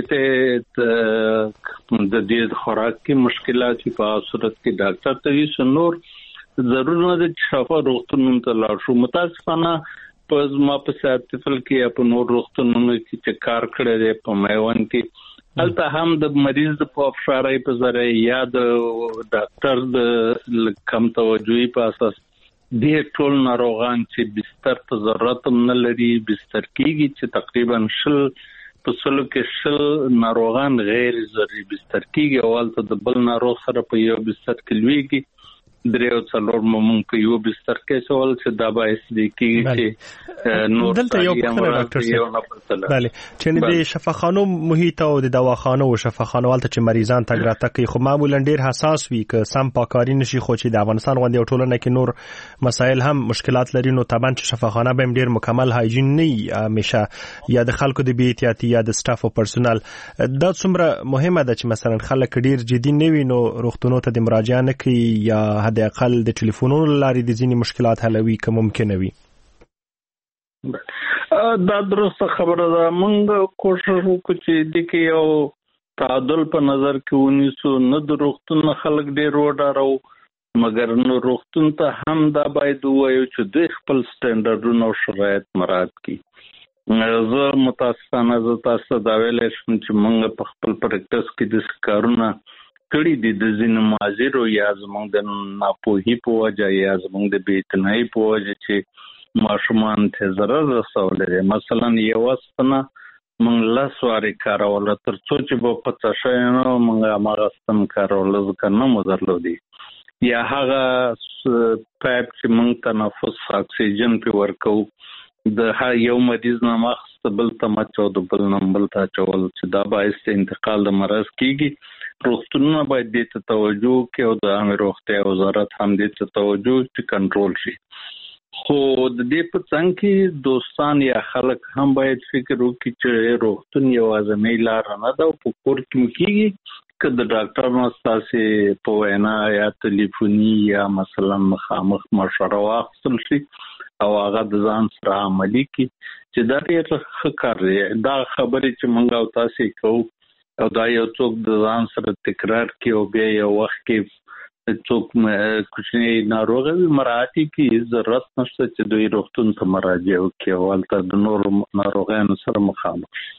چېرته د دې خوراک کې مشکلات وي، په هغه صورت کې ډاکټر ته یوسو. نور ضرور نه ده چې شفا روغتونونو ته لاړ شو. متاسفانه په زما په سیاتفل کې یا په نور روغتونونو کې چې کار کړی دی په میوند کې، هلته هم د مریض د په افشارۍ په ذریعه یا د ډاکټر د کم توجهي په اساس ډېر ټول ناروغان چې بستر ته ضرورت هم نه لري بستر کېږي، چې تقریبا شل په سلو کې شل ناروغان غیر ضروري بستر کېږي او هلته د بل ناروغ سره په یو بستر کې لویږي. درې او څلور مونږ په یو بستر کې سوال چې دا باعث دی کېږي چې نور
دلته یو پوښتنه ډاکټر صاحب، بله، چې د شفاخانو محیط او د دواخانو او شفاخانو هلته چې مریضان تګ راتګ کوي، خو معمولا ډېر حساس وي که سم پاککاري نشي، خو چې د افغانستان غوندې یو ټولنه کې نور مسایل هم مشکلات لري، نو طبعا چې شفاخانه به هم ډېر مکمل هایجین نه وي همیشه، یا د خلکو د بې احتیاطي یا د سټاف او پرسونل. دا څومره مهمه ده چې مثلا خلک ډېر جدي نه وي نو روغتونونو ته د مراجعه نه کوي، یا د اقل د ټلیفونونو لارې د ځینې مشکلات حلوي که ممکنه وي؟
دا درسته خبره ده. موږ کوشش وکړو چې د کې یو تعادل په نظر کې ونیسو. نه د روغتون خلک ډېر وډارو مګر نو روغتون ته هم دا باید ووایو چې دوی خپل سټنډرډونه او شرایط مراعات کړي. زه متاسفانه زه تاسو ته دا ویلی شم چې موږ په خپل پریکټس کې داسې کارونه کړي دي د ځینو معاذیرو یا زموږ د ناپوهي په وجه یا زموږ د بې اعتنایي په وجه چې ماشومان ته ضرر رسولی دی. مثلا یوه ستنه موږ لس وارې کاروله تر څو چې به پڅه شوې نه وه موږ هماغه ستن کاروله ځکه نه مو درلودي. یا هغه پایپ چې موږ تنفس اکسیجن پې ورکوو د یو مریض نه ماخسته بل ته مچو د بل نه بل ته اچول چې دا باعث د انتقال د مرض کېږي. روغتونونه باید دې ته توجه وکړي او د عامې روغتیا وزارت هم دې ته توجه چې کنټرول شي. خو د دې په څنګ کې دوستان یا خلک هم باید فکر وکړي چې روغتون یوازینۍ لاره نه ده او په کور کې مو کېږي که د ډاکټر نه ستاسې په وینا یا تلیفوني یا مثلا مخامخ مشوره واخیستل شي او هغه د ځان سره عملي کړي چې دا ډېر ښه کار دی. دا خبرې چې موږ او تاسې کوو او دا یو څوک د ځان سره تکرار کړي او بیا یو وخت کې څوک کوچنی ناروغه وي مراعات کړي ضرورت نشته چې دوی روغتون ته مراجعه وکړي او هلته د نورو ناروغیانو سره مخامخ شي.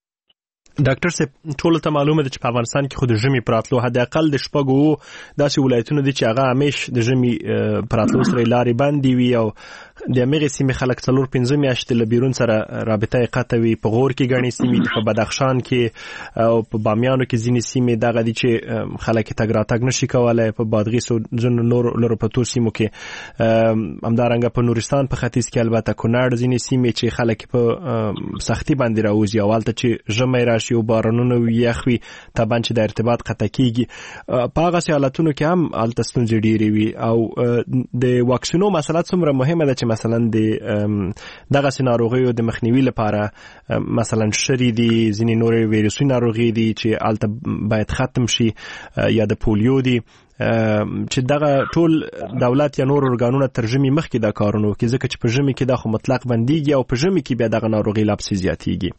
ډاکټر صاحب ټولو ته معلومه ده چې په افغانستان کې خو د ژمي په راتلو حد اقل د شپږو داسې ولایتونه دي چې هغه همیش د ژمي په راتلو سره لارې بندې وي او د همغې سیمې خلک څلور پنځه میاشتې له بیرون سره رابطه یې قطع وي. په غور کې ګڼې سیمې دي، په بدخشان کې او په بامیانو کې ځینې سیمې دغه دي چې خلک یې تګ راتګ نشي کولی. په بادغیس او ځینو نورو لرو پرتو سیمو کې همدارنګه په نورستان په ختیځ کې البته کونړ ځینې سیمې چې خلک په سختي باندې راوځي او هلته چې ژمی راشي او بارانونه یخ وي طبعا چې د ارتباط قطع کیږي. په هغه حالتونو کې هم هلته ستونزې ډېرې وي او د واکسینو مسله څومره مهمه ده چې مثلا د دغه ناروغیو د مخنیوي لپاره مثلا شری دي ځینې نورې ویروسي ناروغي دي چې هلته باید ختم شي یا د پولیو دي چې دغه ټول دولت یا نور ارګانونه تر ژمي مخکې دا کارونه وکړي ځکه چې په ژمي کې دا خو مطلق بندیږي او په ژمي کې بیا دغه ناروغي لا پسې زیاتیږي.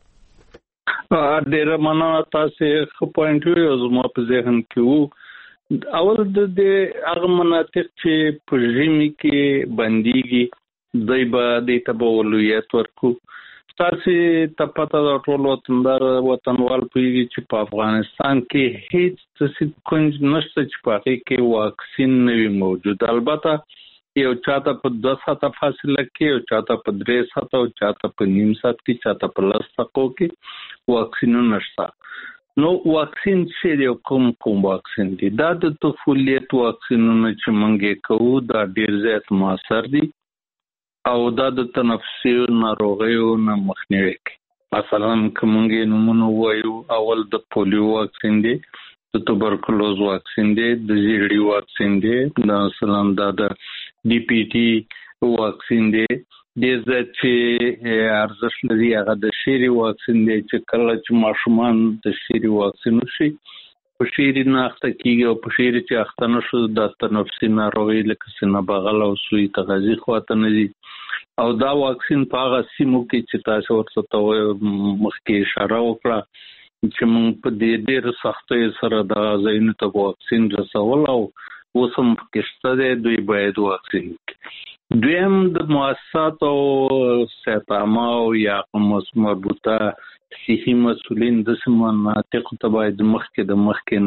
ډېره مننه تاسې ښه پوینټ ویو زما په ذهن کې وو. اول د دې هغه مناطق چې په ژمي کې بندیږي دوی به دې ته به اولویت ورکړو. تاسې ته پته ده ټول وطندار وطنوال پوهېږي چې په افغانستان کې هېڅ داسې کونج نشته چې په هغې کې واکسین نه وي موجود. البته یو چاته په دوه ساعته فاصله کې، یو چاته په درې ساعته، او چاته په نیم ساعت کې، چاته په لس دقیقو کې واکسینونه شته. نو واکسین چې دی کوم کوم واکسین دی؟ دا د طفولیت واکسینونه چې موږ یې کوو دا ډېر زیات مؤثر دي او دا د تنفسي ناروغیو نه مخنیوی کوي. مثلا که موږ یې نومونه ووایو، اول د پولیو واکسین دی، د توبرکلوز واکسین دی، د زیړي واکسین دی، مثلا دا د ډي پی ټي واکسین دی. ډېر زیات چې ارزښت لري هغه د شیري واکسین دی چې کله چې ماشومان د شیري واکسین وشي په شیري نه اخته کېږي او په شیري چې اخته نه شو د تنفسي ناروغۍ لکه سینه بغل او سوی تغذي خواته نه ځي. او دا واکسین په هغه سیمو کې چې تاسو ورته مخکې اشاره وکړه چې موږ په دې ډېر سختۍ سره د ځایونو ته واکسین رسول او اوس هم پکې شته دی، دوی باید واکسین وکړي. دویم د مؤسسات او صحت عامه او یا مربوطه صحي مسؤلین داسې مناطقو ته باید مخکې د مخکې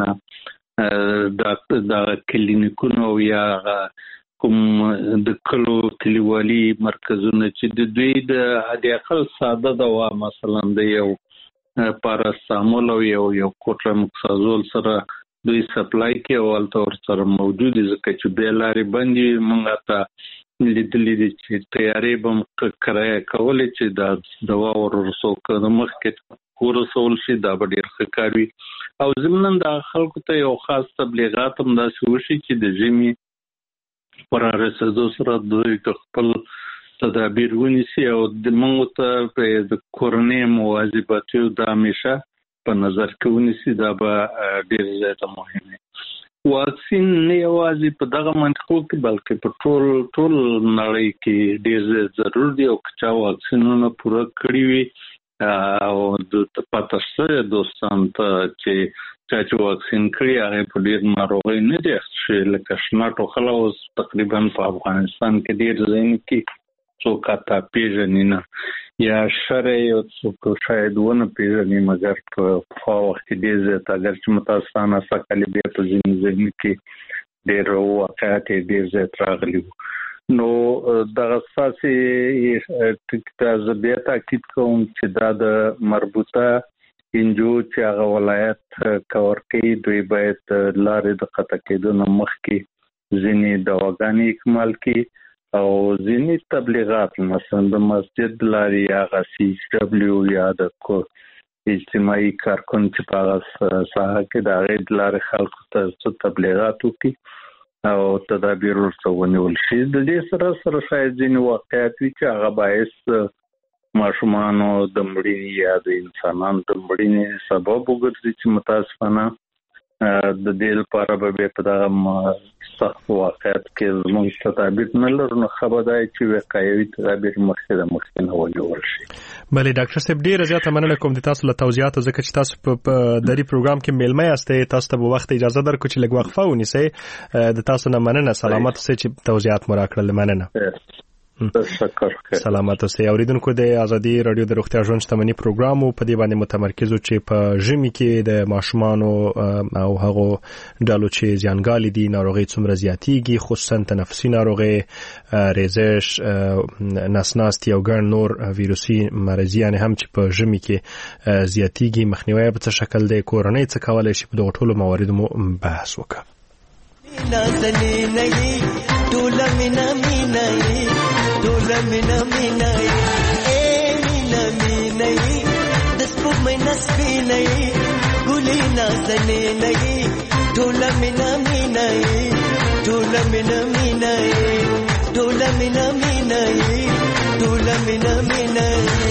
نه د کلینیکونو یا کوم د کلو کلیوالي مرکزونه چې د دوی د حد اقل ساده دوا مثلا د یو پاراستامول او یو یو کوټرامکسازول سره دوی سپلای کې او هلته ورسره موجود دي ځکه چې بیا لارې بندې وي. موږ ته لیدلي دي چې تیارې به م کرایه کولی چې دا دوا ورسو که د مخکې ورسول شي دا به ډېر ښه کار وي. او ضمناً د خلکو ته یو خاص تبلیغات هم داسې وشي چې د ژمي په رارسېدو سره دوی د خپل تدابیر ونیسي او د موږ ته د کورنۍ مواظبتیو دا همیشه په نظر کې ونیسي. دا به ډېر زیاته مهمه. واکسین نه یوازې په دغه منطقو کې بلکې په ټول ټول نړۍ کې ډېر زیات ضرور دی او که چا واکسینونه پوره کړي وي او د پاتشته دوستان ته چې چې واکسین کړی هغه په ډیر ناروغي نه دي چې لکه شناټو خلاص تقریبا په افغانستان کې ډیر ځین کې څوک تا پیژنې نه یا شرع او څوک شاید ونه پیژنې مګر په وخت کې ډیر زیات اگر چې متاسفانه سکهلی بیا په ځین ځین کې ډیر واقعات ډیر زیات راغلي نو دغه اساسي ټکټ بیا تاکید کوم چې دا د مربوطه انجو چې هغه ولایت کور کوي دوی باید لارې د قطع کېدو نه مخکې ځینې دواګانې اکمال کړي او ځینې تبلیغات مثلا د مسجد لارې هغه سی ډبلیو یا د اجتماعي کارکون چې په هغه ساحه کې د هغې د لارې خلکو ته څه تبلیغات وکړي او تدابیر ورته ونیول شي د دې سره سره شاید ځینې واقعیت وي چې هغه باعث ماشومانو د مړینې یا د انسانانو د مړینې سبب وګرځي چې متاسفانه د دې لپاره به په دغه سخت واقعیت کې زموږ تدابیر نه لرو نو خبره ده چې وقایوي تدابیر مخکې د مخکې نه ونیول شي.
بله ډاکټر صاحب ډېره زیاته مننه کوم د تاسو له توضیحاتو ځکه چې تاسو په دری پروګرام کې میلمه یاستئ تاسو ته به وخت اجازه درکړو چې لږ وقفه ونیسئ د تاسو نه مننه سلامت اوسئ چې توضیحات مو راکړل مننه. سلامت اوسئ. اوریدونکو د ازادي رادیو د روغتیا ژوند شتمنۍ پروګرام په دې باندې متمرکز و چې په ژمي کې د ماشومانو او هغو ډلو چې زیانګالي دي ناروغي څومره زیاتیږي خصوصا تنفسي ناروغي ریزش نسناستي او ګڼ نور ویروسي مرضیان هم چې په ژمي کې زیاتیږي مخنیوي په څه شکل دی کورنۍ څه کولای شي په دغه ټولو مواردو مو بحث وکړو.
نازلی نئی دولا مینا مینای دولا مینا مینای اے مینا مینای دسپوک میں نسبی نئی گلی نازلی نئی دولا مینا مینای دولا مینا مینای دولا مینا مینای دولا مینا مینای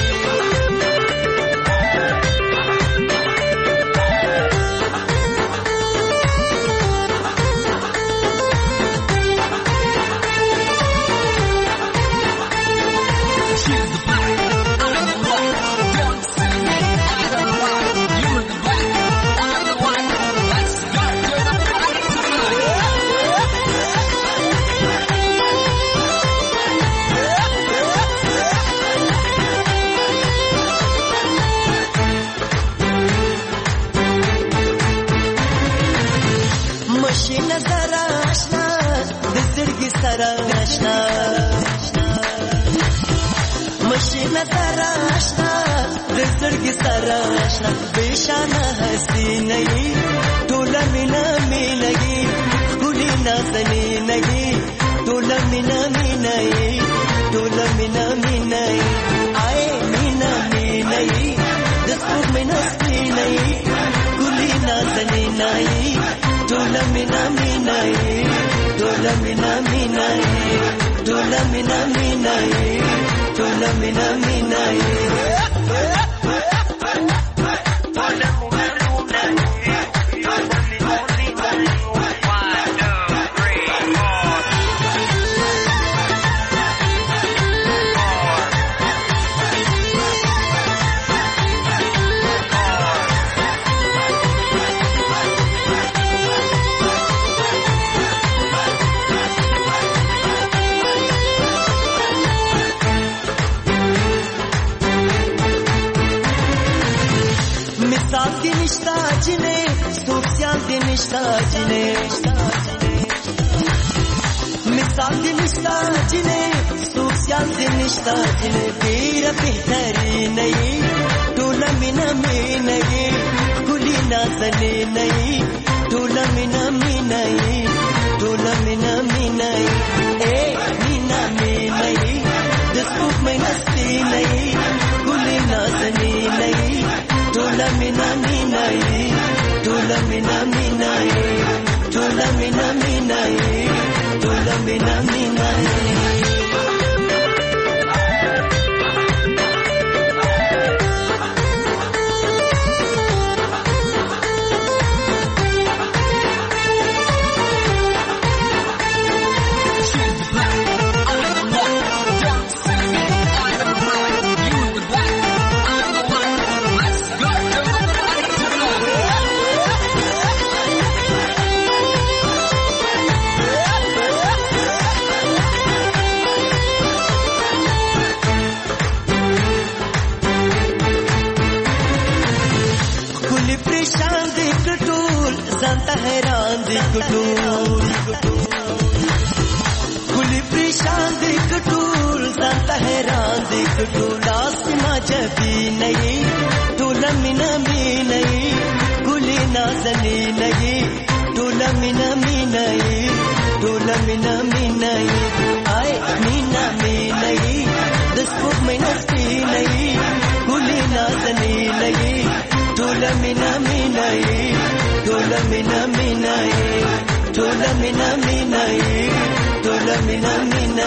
مشینه سره آشنا د زړګي سره آشنا بشانه حسینه ټوله مینا مینګي ګولې نازنې نګي ټوله مینا مینای ټوله مینا مینای آی مینا مینای د څوک مینا سپینای ګولې نازنې نای ټوله مینا مینای ټوله مینا مینای ټوله مینا مینای ټوله مینا مینای نشتا جنه سوسیال دی نشتا جنه مثال دی نشتا جنه سوسیال دی نشتا جنه ډیر بهتري نه ټوله مینا مینا ګلی نازلې نه ټوله مینا مینا ټوله مینا مینا اے مینا مینا د سپوږ مینا سپې نه ګلی نازلې نه ټوله مینا مینای ټوله مینا مینای ټوله مینا مینای ټوله مینا مینای ځانته حیران دي ګټول ګلي پریشان دي ګټول ځانته حیران دي ګټول آسما جبي نه ټول مینا مینا ګلي نازلي نه ټول مینا مینا ټول مینا مینا آی مینا مینا د سپوږ مینا سپینه ګلي نازلي نه ټول مینا مینا ټول مینا مینا ټول مینا مینا ټول مینا مینا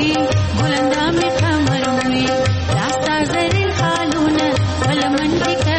मन